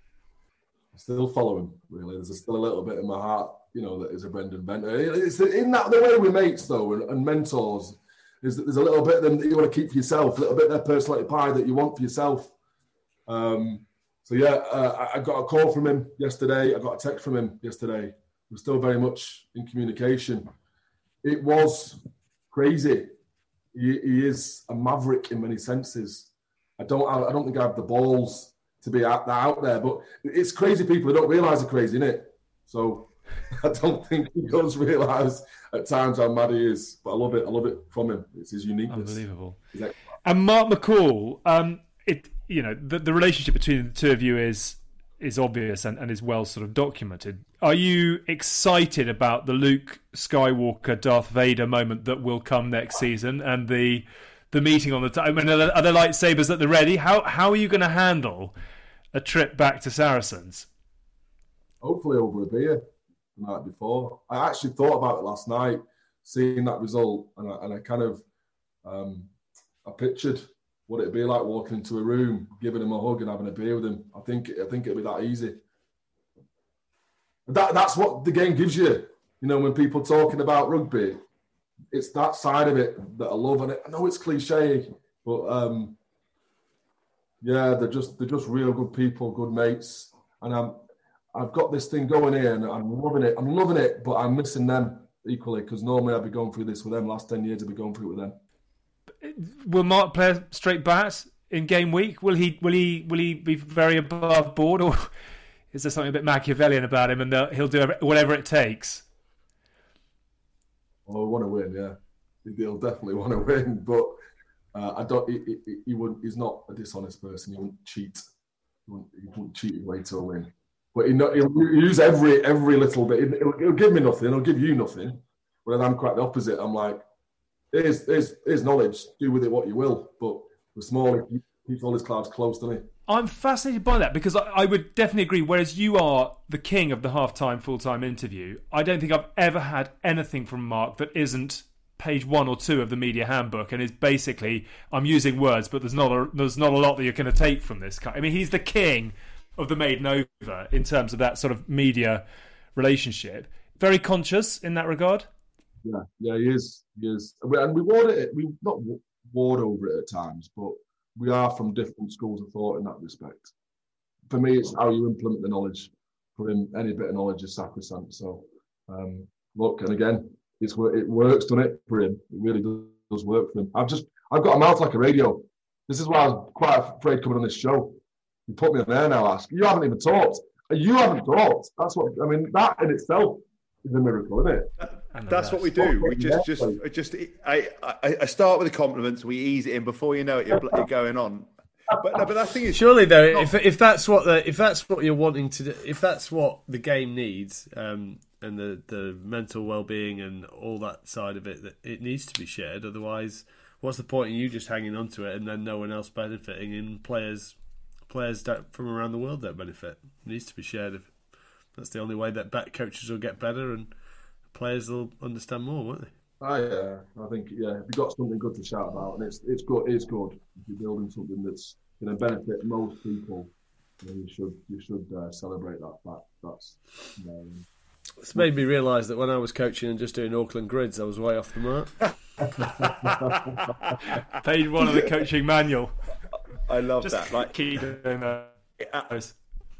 I still follow him, really. There's still a little bit in my heart, you know, that is a Brendan Fenter. It's in that the way we're mates, though, and, and mentors. Is that there's a little bit of them that you want to keep for yourself, a little bit of their personality pie that you want for yourself. Um, so, yeah, uh, I got a call from him yesterday. I got a text from him yesterday. We're still very much in communication. It was crazy. He, he is a maverick in many senses. I don't I, I don't think I have the balls to be out, out there, but it's crazy people who don't realise they're crazy, innit? So I don't think he does realise at times how mad he is, but I love it. I love it from him. It's his uniqueness. Unbelievable. Like, and Mark McCall, um, it you know the, the relationship between the two of you is is obvious and, and is well sort of documented. Are you excited about the Luke Skywalker Darth Vader moment that will come next season and the the meeting on the time? I mean, are, are the lightsabers at the ready? How how are you going to handle a trip back to Saracens? Hopefully over a beer the night before. I actually thought about it last night, seeing that result, and I, and I kind of um, I pictured what it'd be like walking into a room, giving him a hug and having a beer with him. I think I think it'd be that easy. That that's what the game gives you. You know, when people talking about rugby, it's that side of it that I love. And I know it's cliche, but um, yeah, they're just they're just real good people, good mates. And I'm I've got this thing going here, and I'm loving it. I'm loving it, but I'm missing them equally, because normally I'd be going through this with them. Last ten years I'd be going through it with them. Will Mark play a straight bat in game week? Will he? Will he? Will he be very above board, or is there something a bit Machiavellian about him, and he'll do whatever it takes? Oh, I want to win, yeah. He'll definitely want to win, but uh, I don't. He, he, he wouldn't. He's not a dishonest person. He wouldn't cheat. He wouldn't, he wouldn't cheat his way to a win. But he, he'll use every every little bit. He'll, he'll give me nothing. He'll give you nothing. Whereas I'm quite the opposite. I'm like, here's, here's, here's knowledge. Do with it what you will. But the smaller, he keeps all his clouds close, doesn't he? I'm fascinated by that, because I, I would definitely agree. Whereas you are the king of the half-time, full-time interview, I don't think I've ever had anything from Mark that isn't page one or two of the media handbook, and is basically, I'm using words, but there's not a, there's not a lot that you're going to take from this. I mean, he's the king of the maiden over in terms of that sort of media relationship. Very conscious in that regard. Yeah, yeah, he is. He is, and we ward it. We not ward over it at times, but we are from different schools of thought in that respect. For me, it's how you implement the knowledge. For him, any bit of knowledge is sacrosanct. So, um, look, and again, it's it works, doesn't it? For him, it really does work for him. I've just, I've got a mouth like a radio. This is why I was quite afraid coming on this show. You put me on there now, ask. You haven't even talked. You haven't talked. That's what I mean. That in itself is a miracle, isn't it? That's that. What we do. We just, just, just. I, I, I start with the compliments. We ease it in. Before you know it, you're, you're going on. But, no, but that thing is, surely though, not... if if that's what the if that's what you're wanting to do, if that's what the game needs, um, and the the mental well-being and all that side of it, that it needs to be shared. Otherwise, what's the point in you just hanging on to it and then no one else benefiting, and players players that from around the world that benefit? It needs to be shared. If that's the only way that bet coaches will get better and players will understand more, won't they? Oh, yeah, I think yeah. If you've got something good to shout about, and it's it's good, it's good. If you're building something that's going to benefit most people, you know, you should you should uh, celebrate that fact. That's. Um, it's made me realise that when I was coaching and just doing Auckland grids, I was way off the mark. Page one of the coaching manual. I love just that. Like key doing those.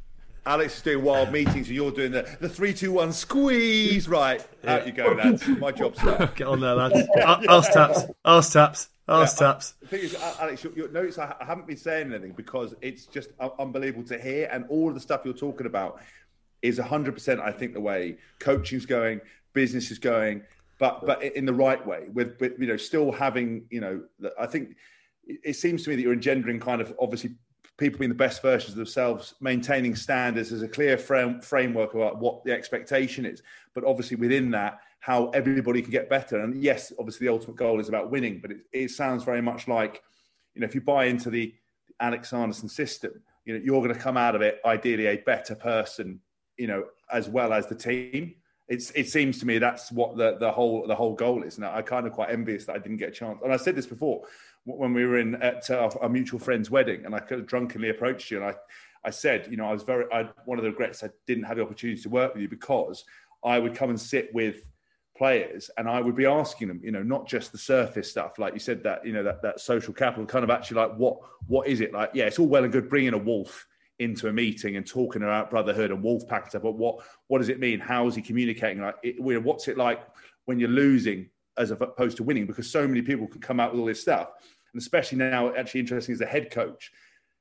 Alex is doing wild meetings, and you're doing the, the three, two, one squeeze. Right, yeah. Out you go, lads. My job's done. Get on there, lads. Arse taps, arse taps, arse yeah, taps. The thing is, Alex, you'll, you'll notice I haven't been saying anything because it's just unbelievable to hear, and all of the stuff you're talking about is one hundred percent, I think, the way coaching's going, business is going, but but in the right way, with, with you know, still having, you know, I think it seems to me that you're engendering kind of, obviously, people being the best versions of themselves, maintaining standards as a clear frame, framework about what the expectation is. But obviously within that, how everybody can get better. And yes, obviously the ultimate goal is about winning, but it, it sounds very much like, you know, if you buy into the Alex Sanderson system, you know, you're going to come out of it ideally a better person, you know, as well as the team. It's, it seems to me that's what the, the whole the whole goal is. And I kind of quite envious that I didn't get a chance. And I said this before, when we were in at our, our mutual friend's wedding, and I kind of drunkenly approached you, and I, I said, you know, I was very, I, one of the regrets I didn't have the opportunity to work with you, because I would come and sit with players and I would be asking them, you know, not just the surface stuff, like you said, that, you know, that, that social capital, kind of actually like, what, what is it like? Yeah, it's all well and good bringing a wolf into a meeting and talking about brotherhood and wolf pack stuff, but what, what does it mean? How is he communicating? Like, it, what's it like when you're losing as opposed to winning? Because so many people can come out with all this stuff. And especially now, actually interesting as a head coach,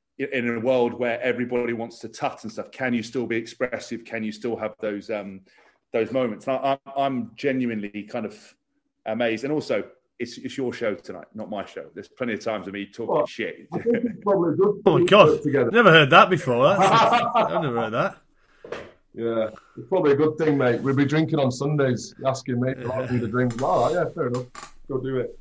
in a world where everybody wants to tut and stuff, can you still be expressive? Can you still have those um, those moments? And I, I'm genuinely kind of amazed. And also, it's, it's your show tonight, not my show. There's plenty of times of me talking well, shit. I think it's probably good. Oh my God, never heard that before. I've never heard that. Yeah, it's probably a good thing, mate. We'll be drinking on Sundays, asking mate to do the drink. All right, yeah, fair enough. Go do it.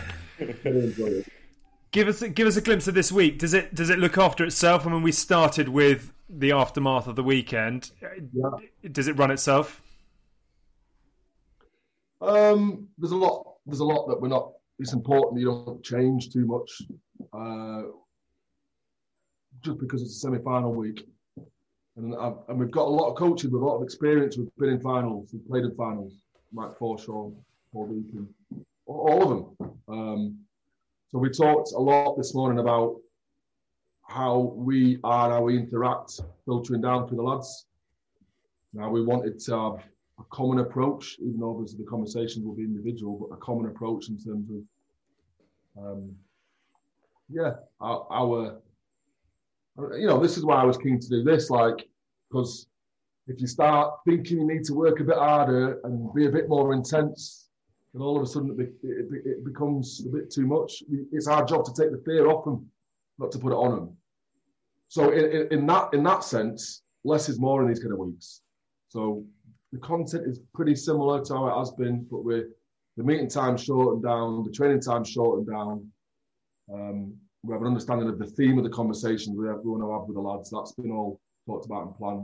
Enjoy it. Give us give us a glimpse of this week. Does it does it look after itself? I mean, we started with the aftermath of the weekend. Yeah. Does it run itself? Um, there's a lot. There's a lot that we're not it's important that you don't change too much uh, just because it's a semi-final week. And, I've, and we've got a lot of coaches with a lot of experience who've been in finals, who've played in finals. Mike Forshaw, Paul Deacon, all of them. Um, so we talked a lot this morning about how we are and how we interact, filtering down through the lads. Now, we wanted to have a common approach, even though obviously the conversations will be individual, but a common approach in terms of, um, yeah, our, our, you know, this is why I was keen to do this, like, because if you start thinking you need to work a bit harder and be a bit more intense, then all of a sudden it, be, it, it becomes a bit too much. It's our job to take the fear off them, not to put it on them. So in, in that in that sense, less is more in these kind of weeks. So the content is pretty similar to how it has been, but we're the meeting time's shortened down, the training time's shortened down. Um, we have an understanding of the theme of the conversations we, have, we want to have with the lads. That's been all talked about and planned.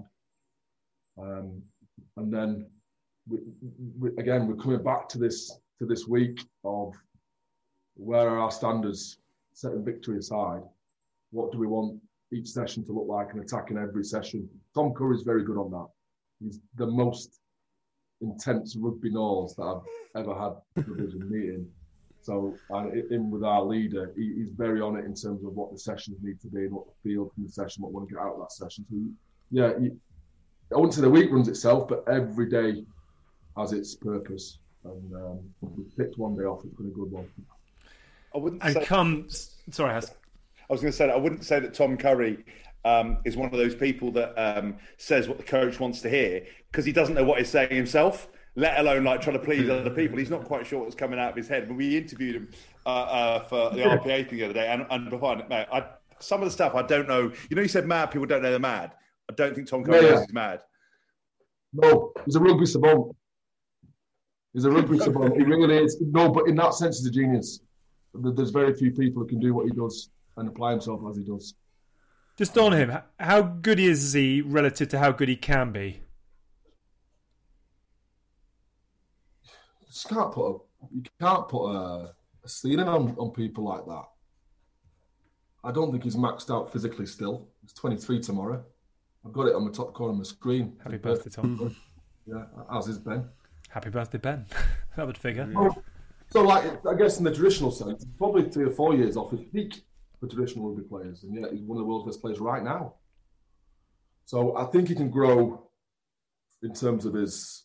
Um, and then, we, we, again, we're coming back to this to this week of where are our standards, setting victory aside. What do we want each session to look like and attacking every session? Tom Curry's very good on that. He's the most intense rugby nose that I've ever had a division meeting. So, and in with our leader, he, he's very on it in terms of what the sessions need to be and what the feel from the session, what we want to get out of that session. So, yeah, he, I wouldn't say the week runs itself, but every day has its purpose. And um, if we picked one day off, it's been a good one. I wouldn't and say, come, sorry, Has. I was going to say that I wouldn't say that Tom Curry um, is one of those people that um, says what the coach wants to hear because he doesn't know what he's saying himself, let alone like trying to please other people. He's not quite sure what's coming out of his head. But we interviewed him uh, uh, for the R P A thing the other day, and, and behind it, mate, I, some of the stuff I don't know. You know, you said mad people don't know they're mad. I don't think Tom Curry yeah, knows yeah. he's mad. No, he's a rugby savant. He's a rugby savant. He really is. No, but in that sense, he's a genius. There's very few people who can do what he does and apply himself as he does. Just on him, how good is he relative to how good he can be? You just can't put a, you can't put a, a ceiling on, on people like that. I don't think he's maxed out physically still. He's twenty-three tomorrow. I've got it on the top corner of my screen. Happy birthday, Tom. Yeah, as is Ben. Happy birthday, Ben. That would figure. Well, so, like, I guess in the traditional sense, probably three or four years off his peak for traditional rugby players, and yet he's one of the world's best players right now. So I think he can grow in terms of his.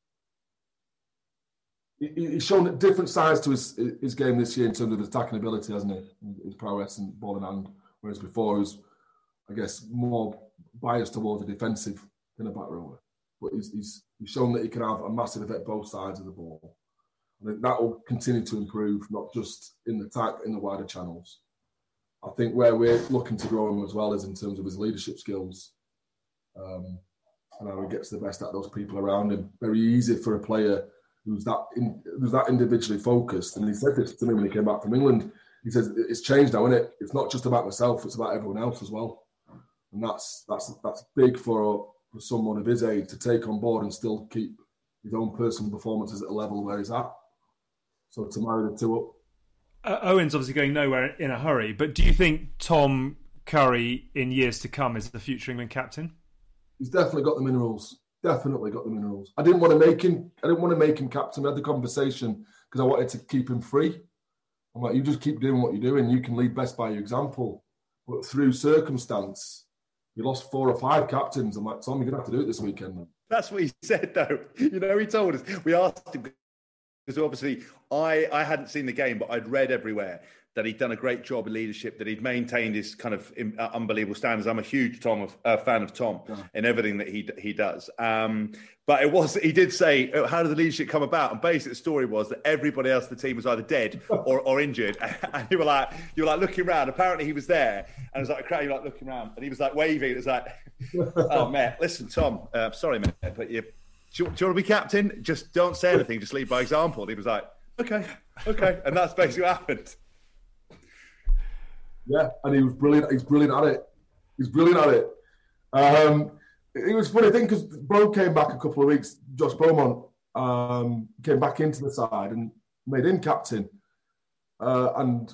He, he's shown different sides to his his game this year in terms of his attacking ability, hasn't he? His prowess and ball in hand, whereas before he was, I guess, more biased towards a defensive than a back rower. But he's, he's he's shown that he can have a massive effect both sides of the ball. I think that will continue to improve, not just in the attack, in the wider channels. I think where we're looking to grow him as well is in terms of his leadership skills um, and how he gets the best out of those people around him. Very easy for a player who's that in, who's that individually focused. And he said this to me when he came back from England. He says, it's changed now, isn't it? It's not just about myself, it's about everyone else as well. And that's that's that's big for, for someone of his age to take on board and still keep his own personal performances at a level where he's at. So to marry the two up. Uh, Owen's obviously going nowhere in a hurry, but do you think Tom Curry in years to come is the future England captain? He's definitely got the minerals. Definitely got the minerals. I didn't want to make him. I didn't want to make him captain. We had the conversation because I wanted to keep him free. I'm like, you just keep doing what you're doing. You can lead best by your example. But through circumstance, you lost four or five captains. I'm like, Tom, you're gonna have to do it this weekend. Then. That's what he said, though. You know, he told us. We asked him because obviously I I hadn't seen the game, but I'd read everywhere that he'd done a great job in leadership, that he'd maintained his kind of uh, unbelievable standards. I'm a huge Tom of, uh, fan of Tom yeah. in everything that he he does. Um, but it was he did say, how did the leadership come about? And basically the story was that everybody else in the team was either dead or, or injured. And you were like, you were like looking around. Apparently he was there, and it was like a crowd. You were like looking around, and he was like waving. It was like, oh mate, listen, Tom, uh, sorry mate, but you. Do you, do you want to be captain? Just don't say anything. Just lead by example. And he was like, okay, okay. And that's basically what happened. Yeah, and he was brilliant. He's brilliant at it. He's brilliant at it. Um, it was a funny thing because Bo came back a couple of weeks. Josh Beaumont um, came back into the side and made him captain. Uh, and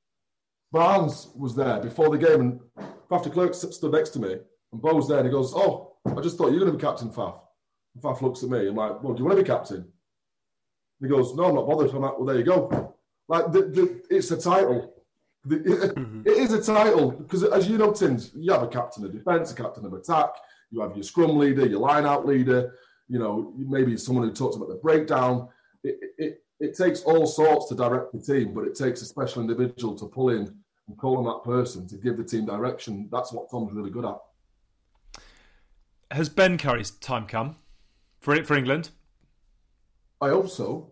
Barnes was there before the game, and Faf de Klerk stood next to me, and Bo's there, and he goes, "Oh, I just thought you were going to be captain, Faf." And Faf looks at me, I'm like, "Well, do you want to be captain?" And he goes, "No, I'm not bothered." I'm like, "Well, there you go." Like, the, the, it's a title. The, it, mm-hmm. it is a title, because as you know, Tins, you have a captain of defence, a captain of attack, you have your scrum leader, your line-out leader, you know, maybe someone who talks about the breakdown. It, it, it takes all sorts to direct the team, but it takes a special individual to pull in and call on that person to give the team direction. That's what Tom's really good at. Has Ben Curry's time come for it for England? I hope so.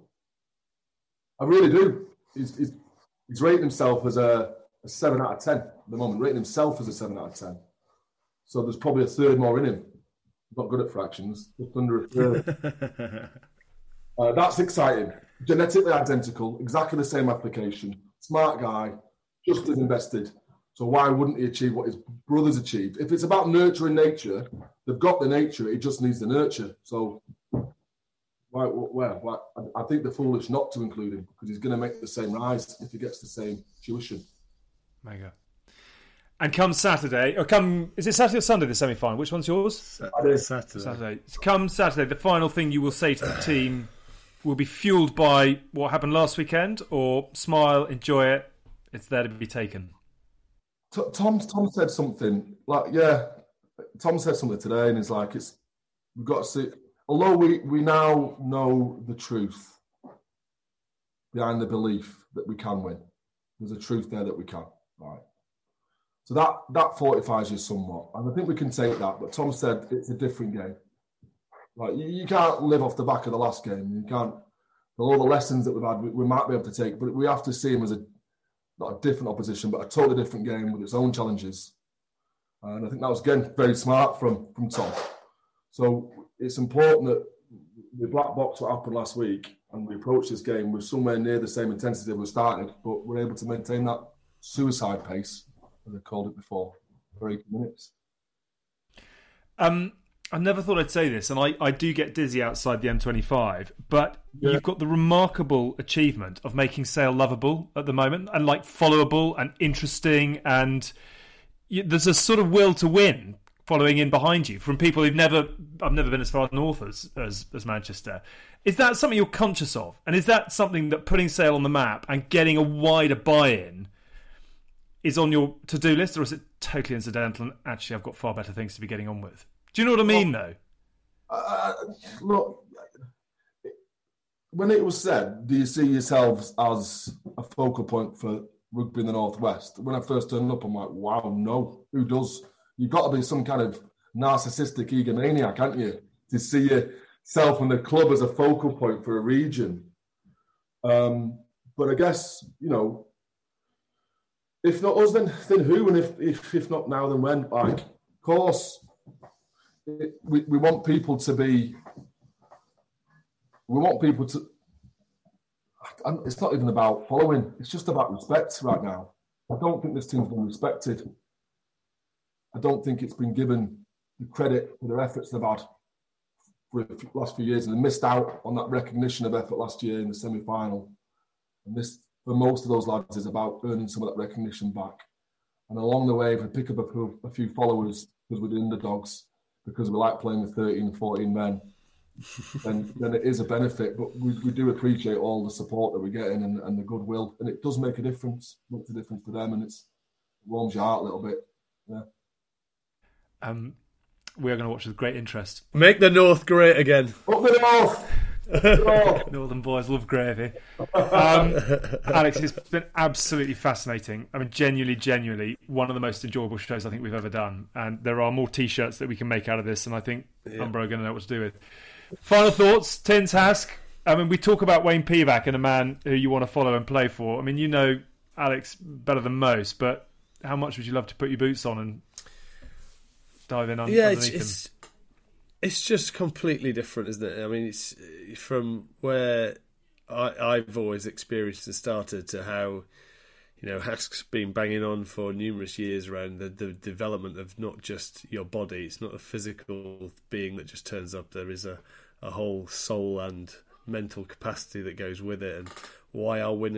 I really do. He's, he's, he's rating himself as a, a seven out of ten at the moment, rating himself as a seven out of ten. So there's probably a third more in him. Not good at fractions, just under a third. uh, that's exciting. Genetically identical, exactly the same application. Smart guy, just as invested. So why wouldn't he achieve what his brothers achieved? If it's about nurturing nature, they've got the nature, it just needs the nurture. So why, why, why? I think they're foolish not to include him, because he's going to make the same rise if he gets the same tuition. Mega. And come Saturday, or come, is it Saturday or Sunday, the semi-final? Which one's yours? Saturday. Saturday. Saturday. Come Saturday, the final thing you will say to the team will be fueled by what happened last weekend, or smile, enjoy it, it's there to be taken? Tom, Tom said something, like, yeah, Tom said something today, and it's like, it's, we've got to see, although we, we now know the truth behind the belief that we can win, there's a truth there that we can, right? So that, that fortifies you somewhat. And I think we can take that. But Tom said it's a different game. Like, you, you can't live off the back of the last game. You can't, all the lessons that we've had, we, we might be able to take, but we have to see him as a, not a different opposition, but a totally different game with its own challenges. And I think that was, again, very smart from, from Tom. So it's important that we black box what happened last week, and we approach this game with somewhere near the same intensity we started, but we're able to maintain that suicide pace, as I called it before, for eighty minutes. Um, I never thought I'd say this, and I, I do get dizzy outside the M twenty-five, but yeah. You've got the remarkable achievement of making Sale lovable at the moment, and like followable and interesting, and you, there's a sort of will to win following in behind you from people who've never, I've never been as far north as, as, as Manchester. Is that something you're conscious of? And is that something that putting Sale on the map and getting a wider buy-in is on your to-do list, or is it totally incidental and actually I've got far better things to be getting on with? Do you know what I mean, well, though? Uh, look, when it was said, do you see yourselves as a focal point for rugby in the Northwest? When I first turned up, I'm like, wow, no, who does? You've got to be some kind of narcissistic egomaniac, haven't you, to see yourself and the club as a focal point for a region. Um, but I guess, you know, if not us, then, then who? And if, if if not now, then when? Like, of course, it, we, we want people to be, we want people to, it's not even about following, it's just about respect right now. I don't think this team's been respected. I don't think it's been given the credit for their efforts they've had for the last few years, and they missed out on that recognition of effort last year in the semi-final. And this, for most of those lads, is about earning some of that recognition back. And along the way, if we pick up a, a few followers because we're the underdogs, because we like playing with thirteen, fourteen men, then, then it is a benefit. But we, we do appreciate all the support that we're getting and, and the goodwill. And it does make a difference. It makes a difference to them, and it's, it warms your heart a little bit. Yeah. Um, we are going to watch with great interest. Make the North great again. Up the North! Northern boys love gravy. Um, Alex, it's been absolutely fascinating. I mean, genuinely, genuinely, one of the most enjoyable shows I think we've ever done. And there are more T-shirts that we can make out of this, and I think yeah. Umbro are going to know what to do with. Final thoughts, Tins Hask. I mean, we talk about Wayne Pivac and a man who you want to follow and play for. I mean, you know Alex better than most, but how much would you love to put your boots on and dive in on, yeah, underneath it's, him? It's, it's just completely different, isn't it? I mean, it's from where I, I've always experienced and started to how, you know, Hask's been banging on for numerous years around the, the development of not just your body. It's not a physical being that just turns up. There is a, a whole soul and mental capacity that goes with it, and why our winners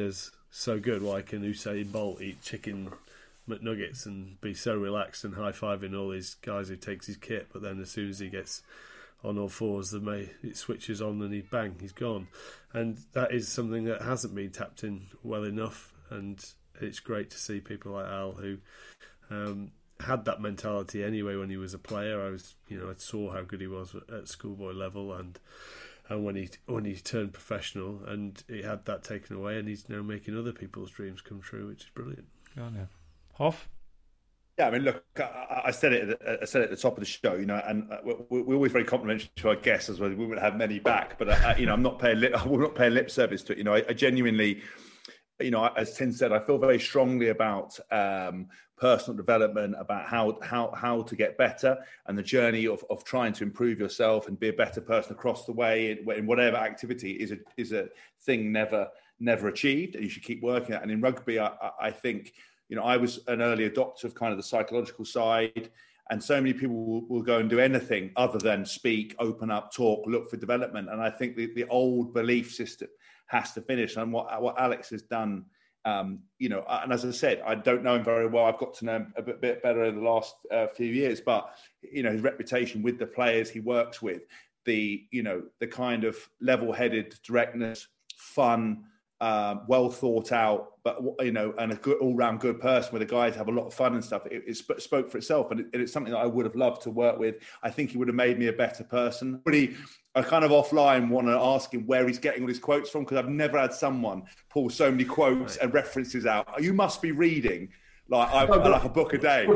so good. Why can Usain Bolt eat chicken McNuggets and be so relaxed and high-fiving all these guys who takes his kit, but then as soon as he gets on all fours, the may it switches on and he bang, he's gone. And that is something that hasn't been tapped in well enough. And it's great to see people like Al who um, had that mentality anyway when he was a player. I was, you know, I saw how good he was at schoolboy level, and and when he when he turned professional, and he had that taken away, and he's now making other people's dreams come true, which is brilliant. Go on, yeah. Hoff? Yeah, I mean, look, I, I said it. I said it at the top of the show, you know, and we're, we're always very complimentary to our guests as well. We would have many back, but I, you know, I'm not paying lip. I'm not paying lip service to it. You know, I, I genuinely, you know, as Tim said, I feel very strongly about um, personal development, about how how how to get better, and the journey of of trying to improve yourself and be a better person across the way in, in whatever activity is a is a thing never never achieved, and you should keep working at. And in rugby, I, I think. You know, I was an early adopter of kind of the psychological side, and so many people will, will go and do anything other than speak, open up, talk, look for development. And I think the, the old belief system has to finish. And what what Alex has done, um, you know, and as I said, I don't know him very well. I've got to know him a bit, bit better in the last uh, few years. But, you know, his reputation with the players he works with, the, you know, the kind of level-headed directness, fun, Um, well thought out, but you know, and a good all-round good person where the guys have a lot of fun and stuff. It, it sp- spoke for itself, and it, it's something that I would have loved to work with. I think he would have made me a better person. Really, I kind of offline want to ask him where he's getting all his quotes from, because I've never had someone pull so many quotes and references out. You must be reading like I, like a book a day.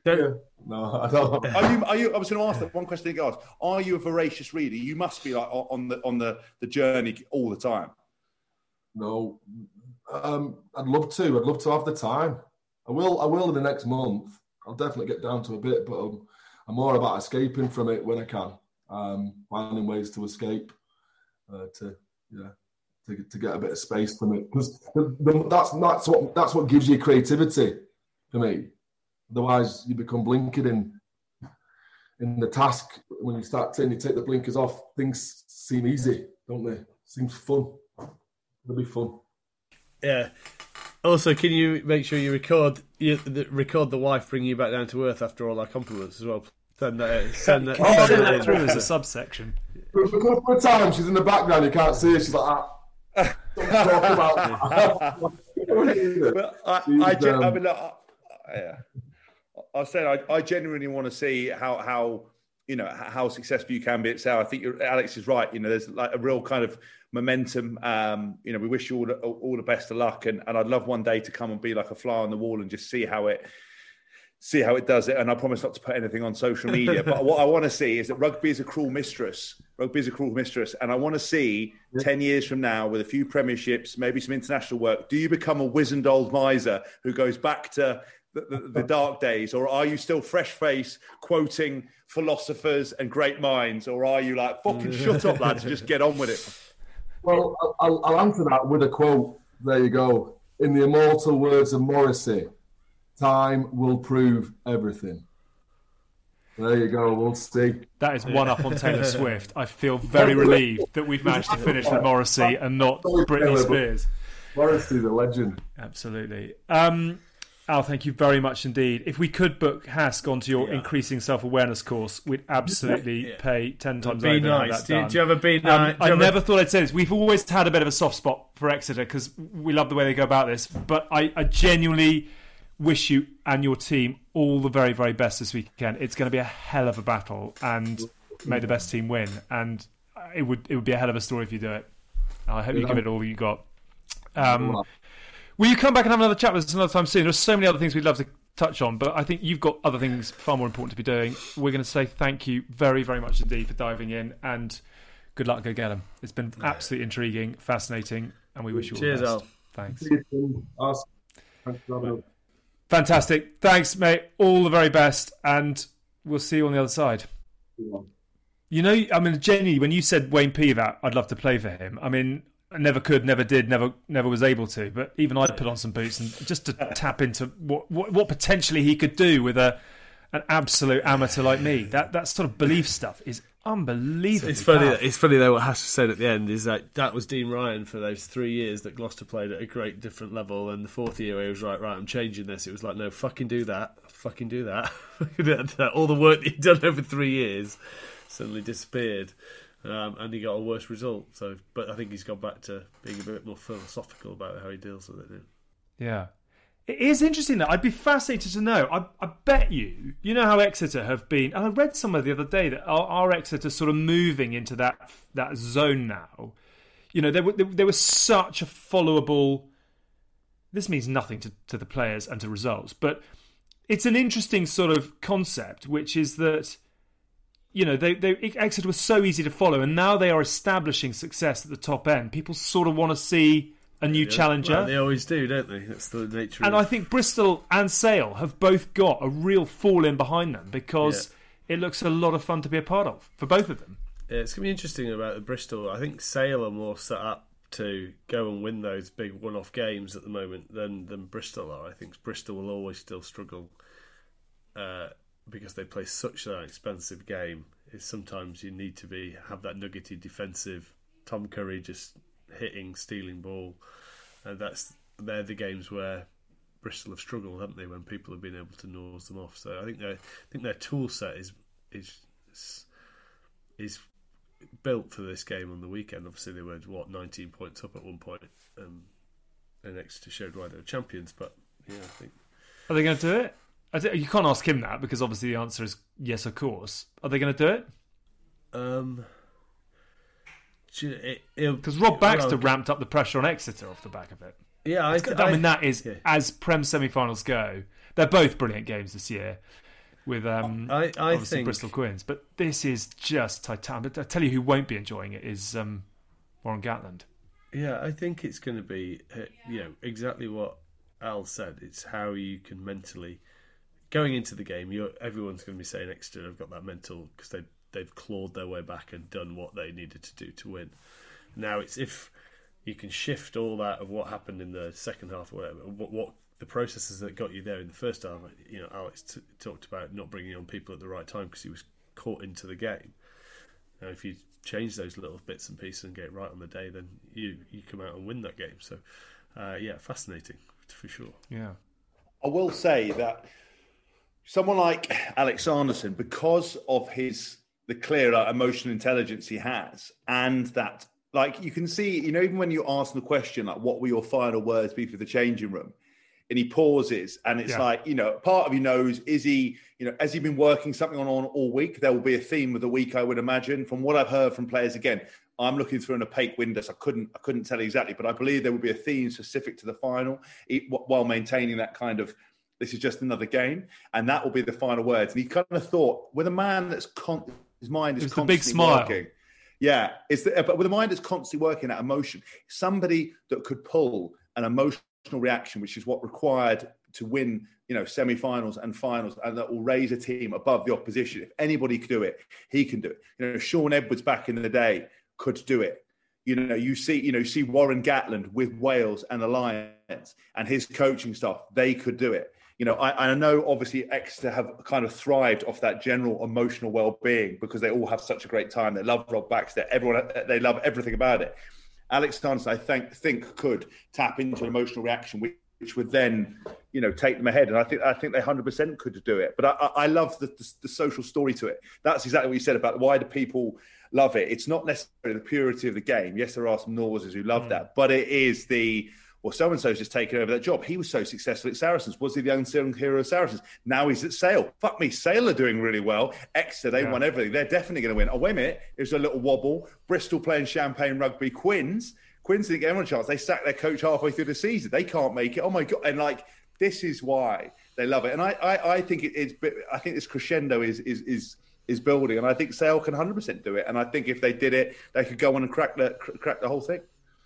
No, I don't. Are you? Are you? I was going to ask that one question. I asked: Are you a voracious reader? You must be like on the on the the journey all the time. No, um, I'd love to. I'd love to have the time. I will. I will in the next month. I'll definitely get down to a bit, but I'm, I'm more about escaping from it when I can. Um, finding ways to escape, uh, to yeah, to to get a bit of space from it, because that's that's what that's what gives you creativity for me. Otherwise, you become blinkered in in the task. When you start taking, you take the blinkers off. Things seem easy, don't they? Seems fun. It'll be fun. Yeah. Also, can you make sure you record you the, record the wife bringing you back down to earth after all our compliments as well? Send that. Send that, oh, send send that that through as a subsection. For a couple of times, she's in the background. You can't see her. She's like, ah. Don't talk about. Well, I, I, gen- um, I mean, look, I, yeah. I was saying, I, I genuinely want to see how how you know how successful you can be at Sale. I think you're, Alex is right. You know, there's like a real kind of momentum. Um, you know, we wish you all the, all the best of luck, and, and I'd love one day to come and be like a fly on the wall and just see how it see how it does it. And I promise not to put anything on social media. But what I want to see is that rugby is a cruel mistress. Rugby is a cruel mistress, and I want to see yeah. ten years from now, with a few premierships, maybe some international work, do you become a wizened old miser who goes back to the, the, the dark days, or are you still fresh face quoting philosophers and great minds, or are you like fucking shut up, lads, and just get on with it? Well, I'll, I'll answer that with a quote. There you go. In the immortal words of Morrissey, time will prove everything. There you go. We'll see. That is one up on Taylor Swift. I feel very relieved that we've managed to finish with Morrissey and not Britney Spears. Morrissey's a legend. Absolutely. Um, Al, thank you very much indeed. If we could book Hask onto your yeah. increasing self-awareness course, we'd absolutely yeah. pay ten times be over. Nice. That do, do you ever be nice? Um, I never a... thought I'd say this. We've always had a bit of a soft spot for Exeter because we love the way they go about this. But I, I genuinely wish you and your team all the very, very best this weekend. It's going to be a hell of a battle, and may the best team win. And it would it would be a hell of a story if you do it. I hope you give it all you got. Um, will you come back and have another chat with us another time soon? There's so many other things we'd love to touch on, but I think you've got other things far more important to be doing. We're going to say thank you very, very much indeed for diving in, and good luck. Go get them. It's been absolutely intriguing, fascinating, and we wish you all Cheers, the best. Al. Thanks. Awesome. Thanks for having us. Fantastic. Thanks, mate. All the very best, and we'll see you on the other side. Yeah. You know, I mean, genuinely, when you said Wayne Pivac, I'd love to play for him. I mean, I never could, never did, never never was able to. But even I'd put on some boots and just to tap into what, what what potentially he could do with a an absolute amateur like me. That that sort of belief stuff is unbelievable. It's funny. That, it's funny though. What Hash said at the end is that that was Dean Ryan for those three years that Gloucester played at a great different level, and the fourth year he was like, right, I'm changing this. It was like, no, fucking do that, fucking do that. All the work that he'd done over three years suddenly disappeared, um, and he got a worse result. So, but I think he's gone back to being a bit more philosophical about how he deals with it now. Yeah. It is interesting that I'd be fascinated to know. I, I bet you, you know how Exeter have been, and I read somewhere the other day that our, our Exeter sort of moving into that that zone now. You know, there were there was such a followable. This means nothing to, to the players and to results, but it's an interesting sort of concept, which is that, you know, they, they Exeter was so easy to follow, and now they are establishing success at the top end. People sort of want to see a new yeah, challenger. Well, they always do, don't they? That's the nature and of... I think Bristol and Sale have both got a real fall in behind them because yeah. it looks a lot of fun to be a part of for both of them. Yeah, it's going to be interesting about the Bristol. I think Sale are more set up to go and win those big one-off games at the moment than, than Bristol are. I think Bristol will always still struggle uh, because they play such an expensive game. Is sometimes you need to be have that nuggety defensive Tom Curry just hitting, stealing ball, and that's they're the games where Bristol have struggled, haven't they? When people have been able to nose them off. So I think their I think their tool set is is is built for this game on the weekend. Obviously, they were what nineteen points up at one point, um, and Exeter showed why they were champions. But yeah, I think are they going to do it? I th- you can't ask him that because obviously the answer is yes, of course. Are they going to do it? Um. Because Rob Baxter well, ramped up the pressure on Exeter off the back of it. Yeah, I, I, I mean that is yeah. as Prem semi-finals go. They're both brilliant games this year, with um, I, I obviously think... Bristol Quins. But this is just titanic. But I tell you, who won't be enjoying it is um, Warren Gatland. Yeah, I think it's going to be uh, you know exactly what Al said. It's how you can mentally going into the game. You're, everyone's going to be saying Exeter have got that mental because they. They've clawed their way back and done what they needed to do to win. Now it's if you can shift all that of what happened in the second half, or whatever, what, what the processes that got you there in the first half. You know, Alex t- talked about not bringing on people at the right time because he was caught into the game. Now, if you change those little bits and pieces and get it right on the day, then you you come out and win that game. So, uh, yeah, fascinating for sure. Yeah, I will say that someone like Alex Sanderson, because of his the clear like, emotional intelligence he has, and that, like, you can see, you know, even when you ask the question, like, what will your final words be for the changing room? And he pauses, and it's yeah. like, you know, part of you knows, is he, you know, has he been working something on, on all week? There will be a theme of the week, I would imagine. From what I've heard from players, again, I'm looking through an opaque window, so I couldn't, I couldn't tell exactly, but I believe there will be a theme specific to the final, while maintaining that kind of, this is just another game, and that will be the final words. And he kind of thought, with a man that's con- his mind is it's constantly the big smile. working. Yeah, it's the, but with a mind that's constantly working, that emotion, somebody that could pull an emotional reaction, which is what required to win, you know, semi-finals and finals, and that will raise a team above the opposition. If anybody could do it, he can do it. You know, Sean Edwards back in the day could do it. You know, you see, you know, you see Warren Gatland with Wales and the Lions and his coaching staff, they could do it. You know, I, I know obviously Exeter have kind of thrived off that general emotional well-being because they all have such a great time. They love Rob Baxter. Everyone, they love everything about it. Alex Sanderson, I think, think could tap into an emotional reaction, which, which would then, you know, take them ahead. And I think I think they one hundred percent could do it. But I, I love the, the, the social story to it. That's exactly what you said about why do people love it. It's not necessarily the purity of the game. Yes, there are some Northerners who love mm. that, but it is the... Well, so-and-so's just taken over that job. He was so successful at Saracens. Was he the unsung hero of Saracens? Now he's at Sale. Fuck me, Sale are doing really well. Exeter, they yeah. won everything. They're definitely going to win. Oh, wait a minute. There's a little wobble. Bristol playing Champagne Rugby. Quins. Quins didn't get anyone a chance. They sacked their coach halfway through the season. They can't make it. Oh, my God. And, like, this is why they love it. And I, I, I think it, it's... I think this crescendo is... is, is is building. And I think Sale can one hundred percent do it. And I think if they did it, they could go on and crack the, crack the whole thing.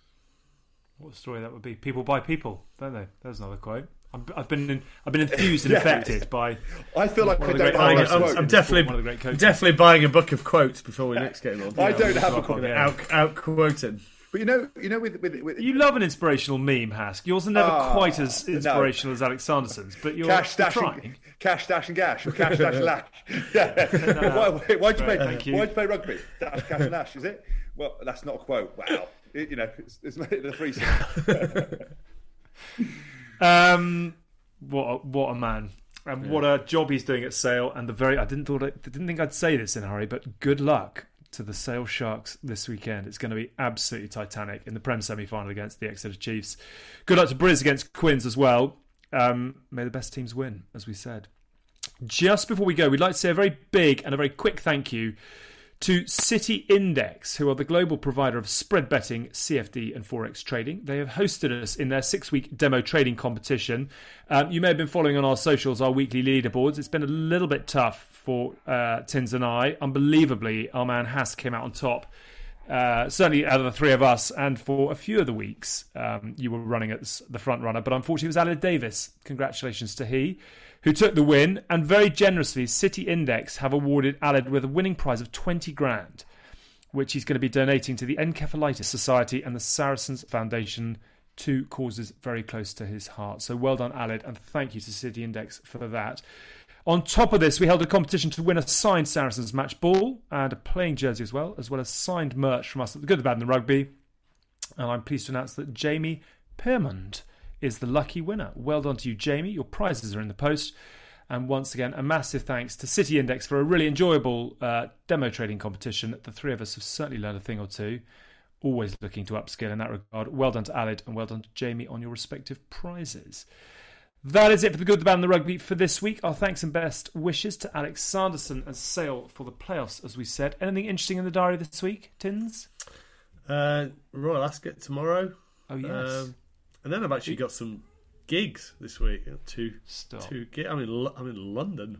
What a story that would be. People buy people, don't they? There's another quote. I'm, I've been in, I've been enthused and yeah. affected by. I feel like I don't buying, have I'm, I'm definitely one of the great coaches. Definitely buying a book of quotes before we next get on. I don't have a quote. Out, out quoting. But you know, you know, with with, with You love an inspirational meme, Hask. Yours are never Ah, quite as no. inspirational as Alex Sanderson's, but you're, cash, you're dash, trying. and, cash, dash, and gash, or cash, dash, and lash. Yeah. Why, why'd you Right, play? thank you. Why'd you play rugby? Dash, cash, and lash. Is it? Well, that's not a quote. Wow. It, you know, it's, it's the free Um, what a, what a man, and what a job he's doing at Sale. And the very I didn't thought I didn't think I'd say this in a hurry, but good luck to the Sale Sharks this weekend. It's going to be absolutely titanic in the Prem semi-final against the Exeter Chiefs. Good luck to Briz against Quins as well. Um, may the best teams win, as we said. Just before we go, we'd like to say a very big and a very quick thank you to City Index, who are the global provider of spread betting, C F D and Forex trading. They have hosted us in their six-week demo trading competition. Um, you may have been following on our socials, our weekly leaderboards. It's been a little bit tough for uh, Tins and I. Unbelievably, our man Hask came out on top. Uh, certainly out of the three of us, and for a few of the weeks, um, you were running as the front runner. But unfortunately, it was Aled Davis. Congratulations to he, who took the win. And very generously, City Index have awarded Aled with a winning prize of twenty grand, which he's going to be donating to the Encephalitis Society and the Saracens Foundation, two causes very close to his heart. So well done, Aled, and thank you to City Index for that. On top of this, we held a competition to win a signed Saracens match ball and a playing jersey as well, as well as signed merch from us at the Good, the Bad and the Rugby. And I'm pleased to announce that Jamie Pearmond is the lucky winner. Well done to you, Jamie. Your prizes are in the post. And once again, a massive thanks to City Index for a really enjoyable uh, demo trading competition. The three of us have certainly learned a thing or two. Always looking to upskill in that regard. Well done to Aled and well done to Jamie on your respective prizes. That is it for the Good, the Bad and the Rugby for this week. Our thanks and best wishes to Alex Sanderson and Sale for the playoffs, as we said. Anything interesting in the diary this week, Tins? Uh, Royal Ascot tomorrow. Oh, yes. Um, and then I've actually got some gigs this week. Two, Stop. two gigs. I'm in, Lo- I'm in London.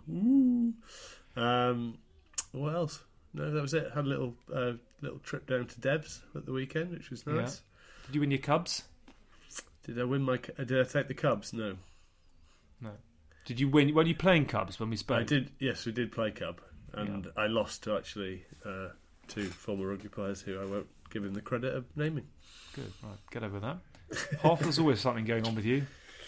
Ooh. Um, what else? No, that was it. Had a little uh, little trip down to Devs at the weekend, which was nice. Yeah. Did you win your Cubs? Did I win my? Did I take the Cubs? No. No. Did you win? Were you playing Cubs when we spoke? I did. Yes, we did play Cub, and yeah. I lost to actually uh, two former rugby players who I won't give him the credit of naming. Good. Right, get over that. Hoff, there's always something going on with you.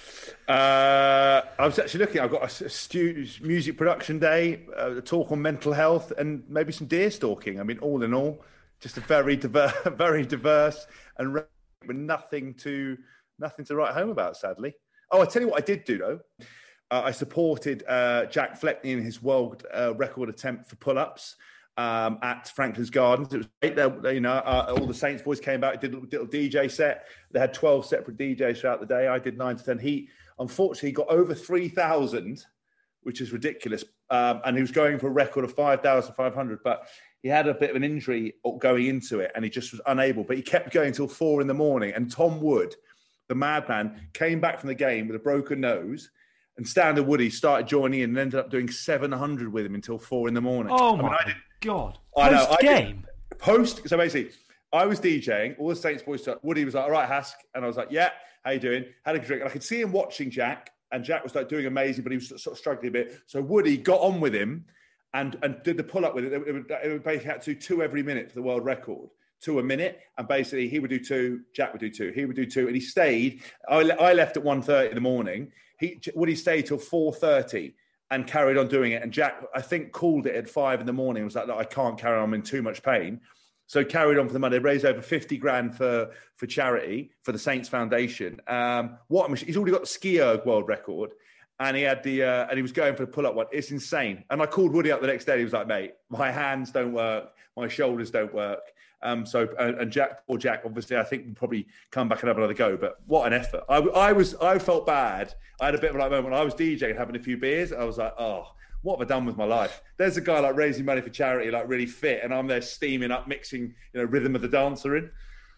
Uh, I was actually looking. I've got a, a stu- music production day, uh, a talk on mental health, and maybe some deer stalking. I mean, all in all, just a very diverse, very diverse, and with nothing to nothing to write home about. Sadly. Oh, I tell you what, I did do though. Uh, I supported uh, Jack Fleckney in his world uh, record attempt for pull-ups um, at Franklin's Gardens. It was great. They, you know, uh, all the Saints boys came out, did a little, little D J set. They had twelve separate D Js throughout the day. I did nine to ten. He unfortunately got over three thousand, which is ridiculous. Um, and he was going for a record of five thousand five hundred, but he had a bit of an injury going into it, and he just was unable. But he kept going until four in the morning. And Tom Wood, the madman, came back from the game with a broken nose, and Standard Woody started joining in and ended up doing seven hundred with him until four in the morning. Oh, I my mean, I did, God. I know. Post game? I post. So basically, I was DJing. All the Saints boys started. Woody was like, all right, Hask. And I was like, yeah, how you doing? Had a drink. And I could see him watching Jack, and Jack was like doing amazing, but he was sort of struggling a bit. So Woody got on with him and, and did the pull-up with it. It would, it would basically have to do two every minute for the world record. Two a minute, and basically he would do two, Jack would do two, he would do two, and he stayed. I, I left at one thirty in the morning. He Woody stayed till four thirty and carried on doing it. And Jack, I think, called it at five in the morning. It was like, I can't carry on, I'm in too much pain. So carried on for the money. Raised over fifty grand for for charity for the Saints Foundation. Um, what a machine. He's already got the ski erg world record, and he had the uh, and he was going for the pull up one. It's insane. And I called Woody up the next day. He was like, mate, my hands don't work, my shoulders don't work. Um, so and, and Jack, poor Jack, obviously, I think will probably come back and have another go. But what an effort! I, I was, I felt bad. I had a bit of a like moment when I was DJing, having a few beers. I was like, oh, what have I done with my life? There's a guy like raising money for charity, like really fit, and I'm there steaming up, mixing, you know, Rhythm of the Dancer in.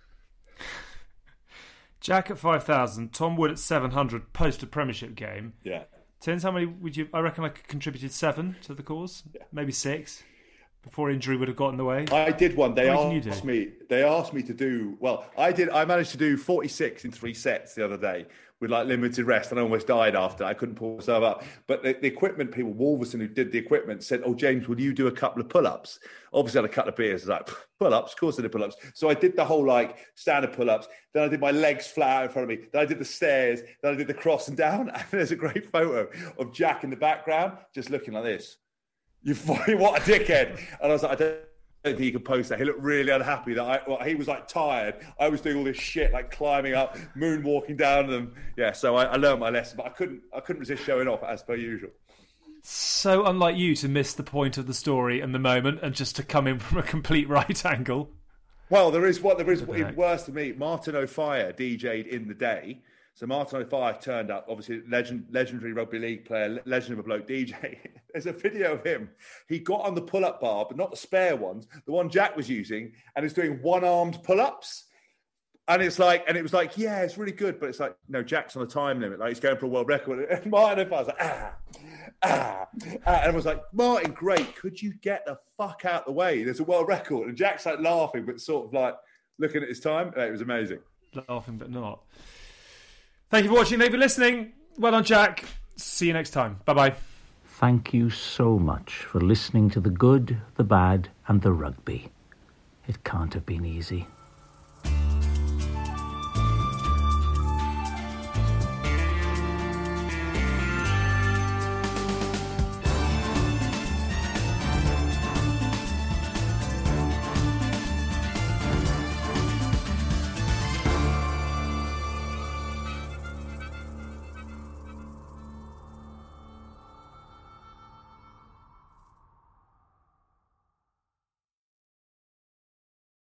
Jack at five thousand, Tom Wood at seven hundred post a Premiership game. Yeah. Tins, how many would you? I reckon I contributed seven to the cause, yeah. Maybe six. before injury would have got in the way? I did one. They What did asked you me. They asked me to do well. I did. I managed to do forty-six in three sets the other day with like limited rest, and I almost died after. I couldn't pull myself up. But the, the equipment people, Wolverson, who did the equipment, said, "Oh, James, will you do a couple of pull-ups?" Obviously, I had a couple of beers. I was like, pull-ups? Of course, I did pull-ups. So I did the whole like standard pull-ups. Then I did my legs flat out in front of me. Then I did the stairs. Then I did the cross and down. And there's a great photo of Jack in the background, just looking like this. You what a dickhead! And I was like, I don't. I don't think he could post that. He looked really unhappy that I, well, he was like tired. I was doing all this shit, like climbing up, moonwalking down them. Yeah, so I, I learned my lesson, but I couldn't, I couldn't resist showing off as per usual. So unlike you to miss the point of the story and the moment, and just to come in from a complete right angle. Well, there is what there is worse than me. Martin O'Fire D J'd in the day. So Martin O'Fire turned up, obviously legend, legendary rugby league player, legend of a bloke D J. There's a video of him. He got on the pull-up bar, but not the spare ones, the one Jack was using, and he's doing one-armed pull-ups. And it's like, and it was like, yeah, it's really good, but it's like, no, Jack's on a time limit, like he's going for a world record. And Martin O'Fire was like, ah, ah, ah, and I was like, Martin, great, could you get the fuck out the way? There's a world record, and Jack's like laughing, but sort of like looking at his time. It was amazing. Laughing, but not. Thank you for watching. Thank you for listening. Well done, Jack. See you next time. Bye-bye. Thank you so much for listening to The Good, The Bad and The Rugby. It can't have been easy.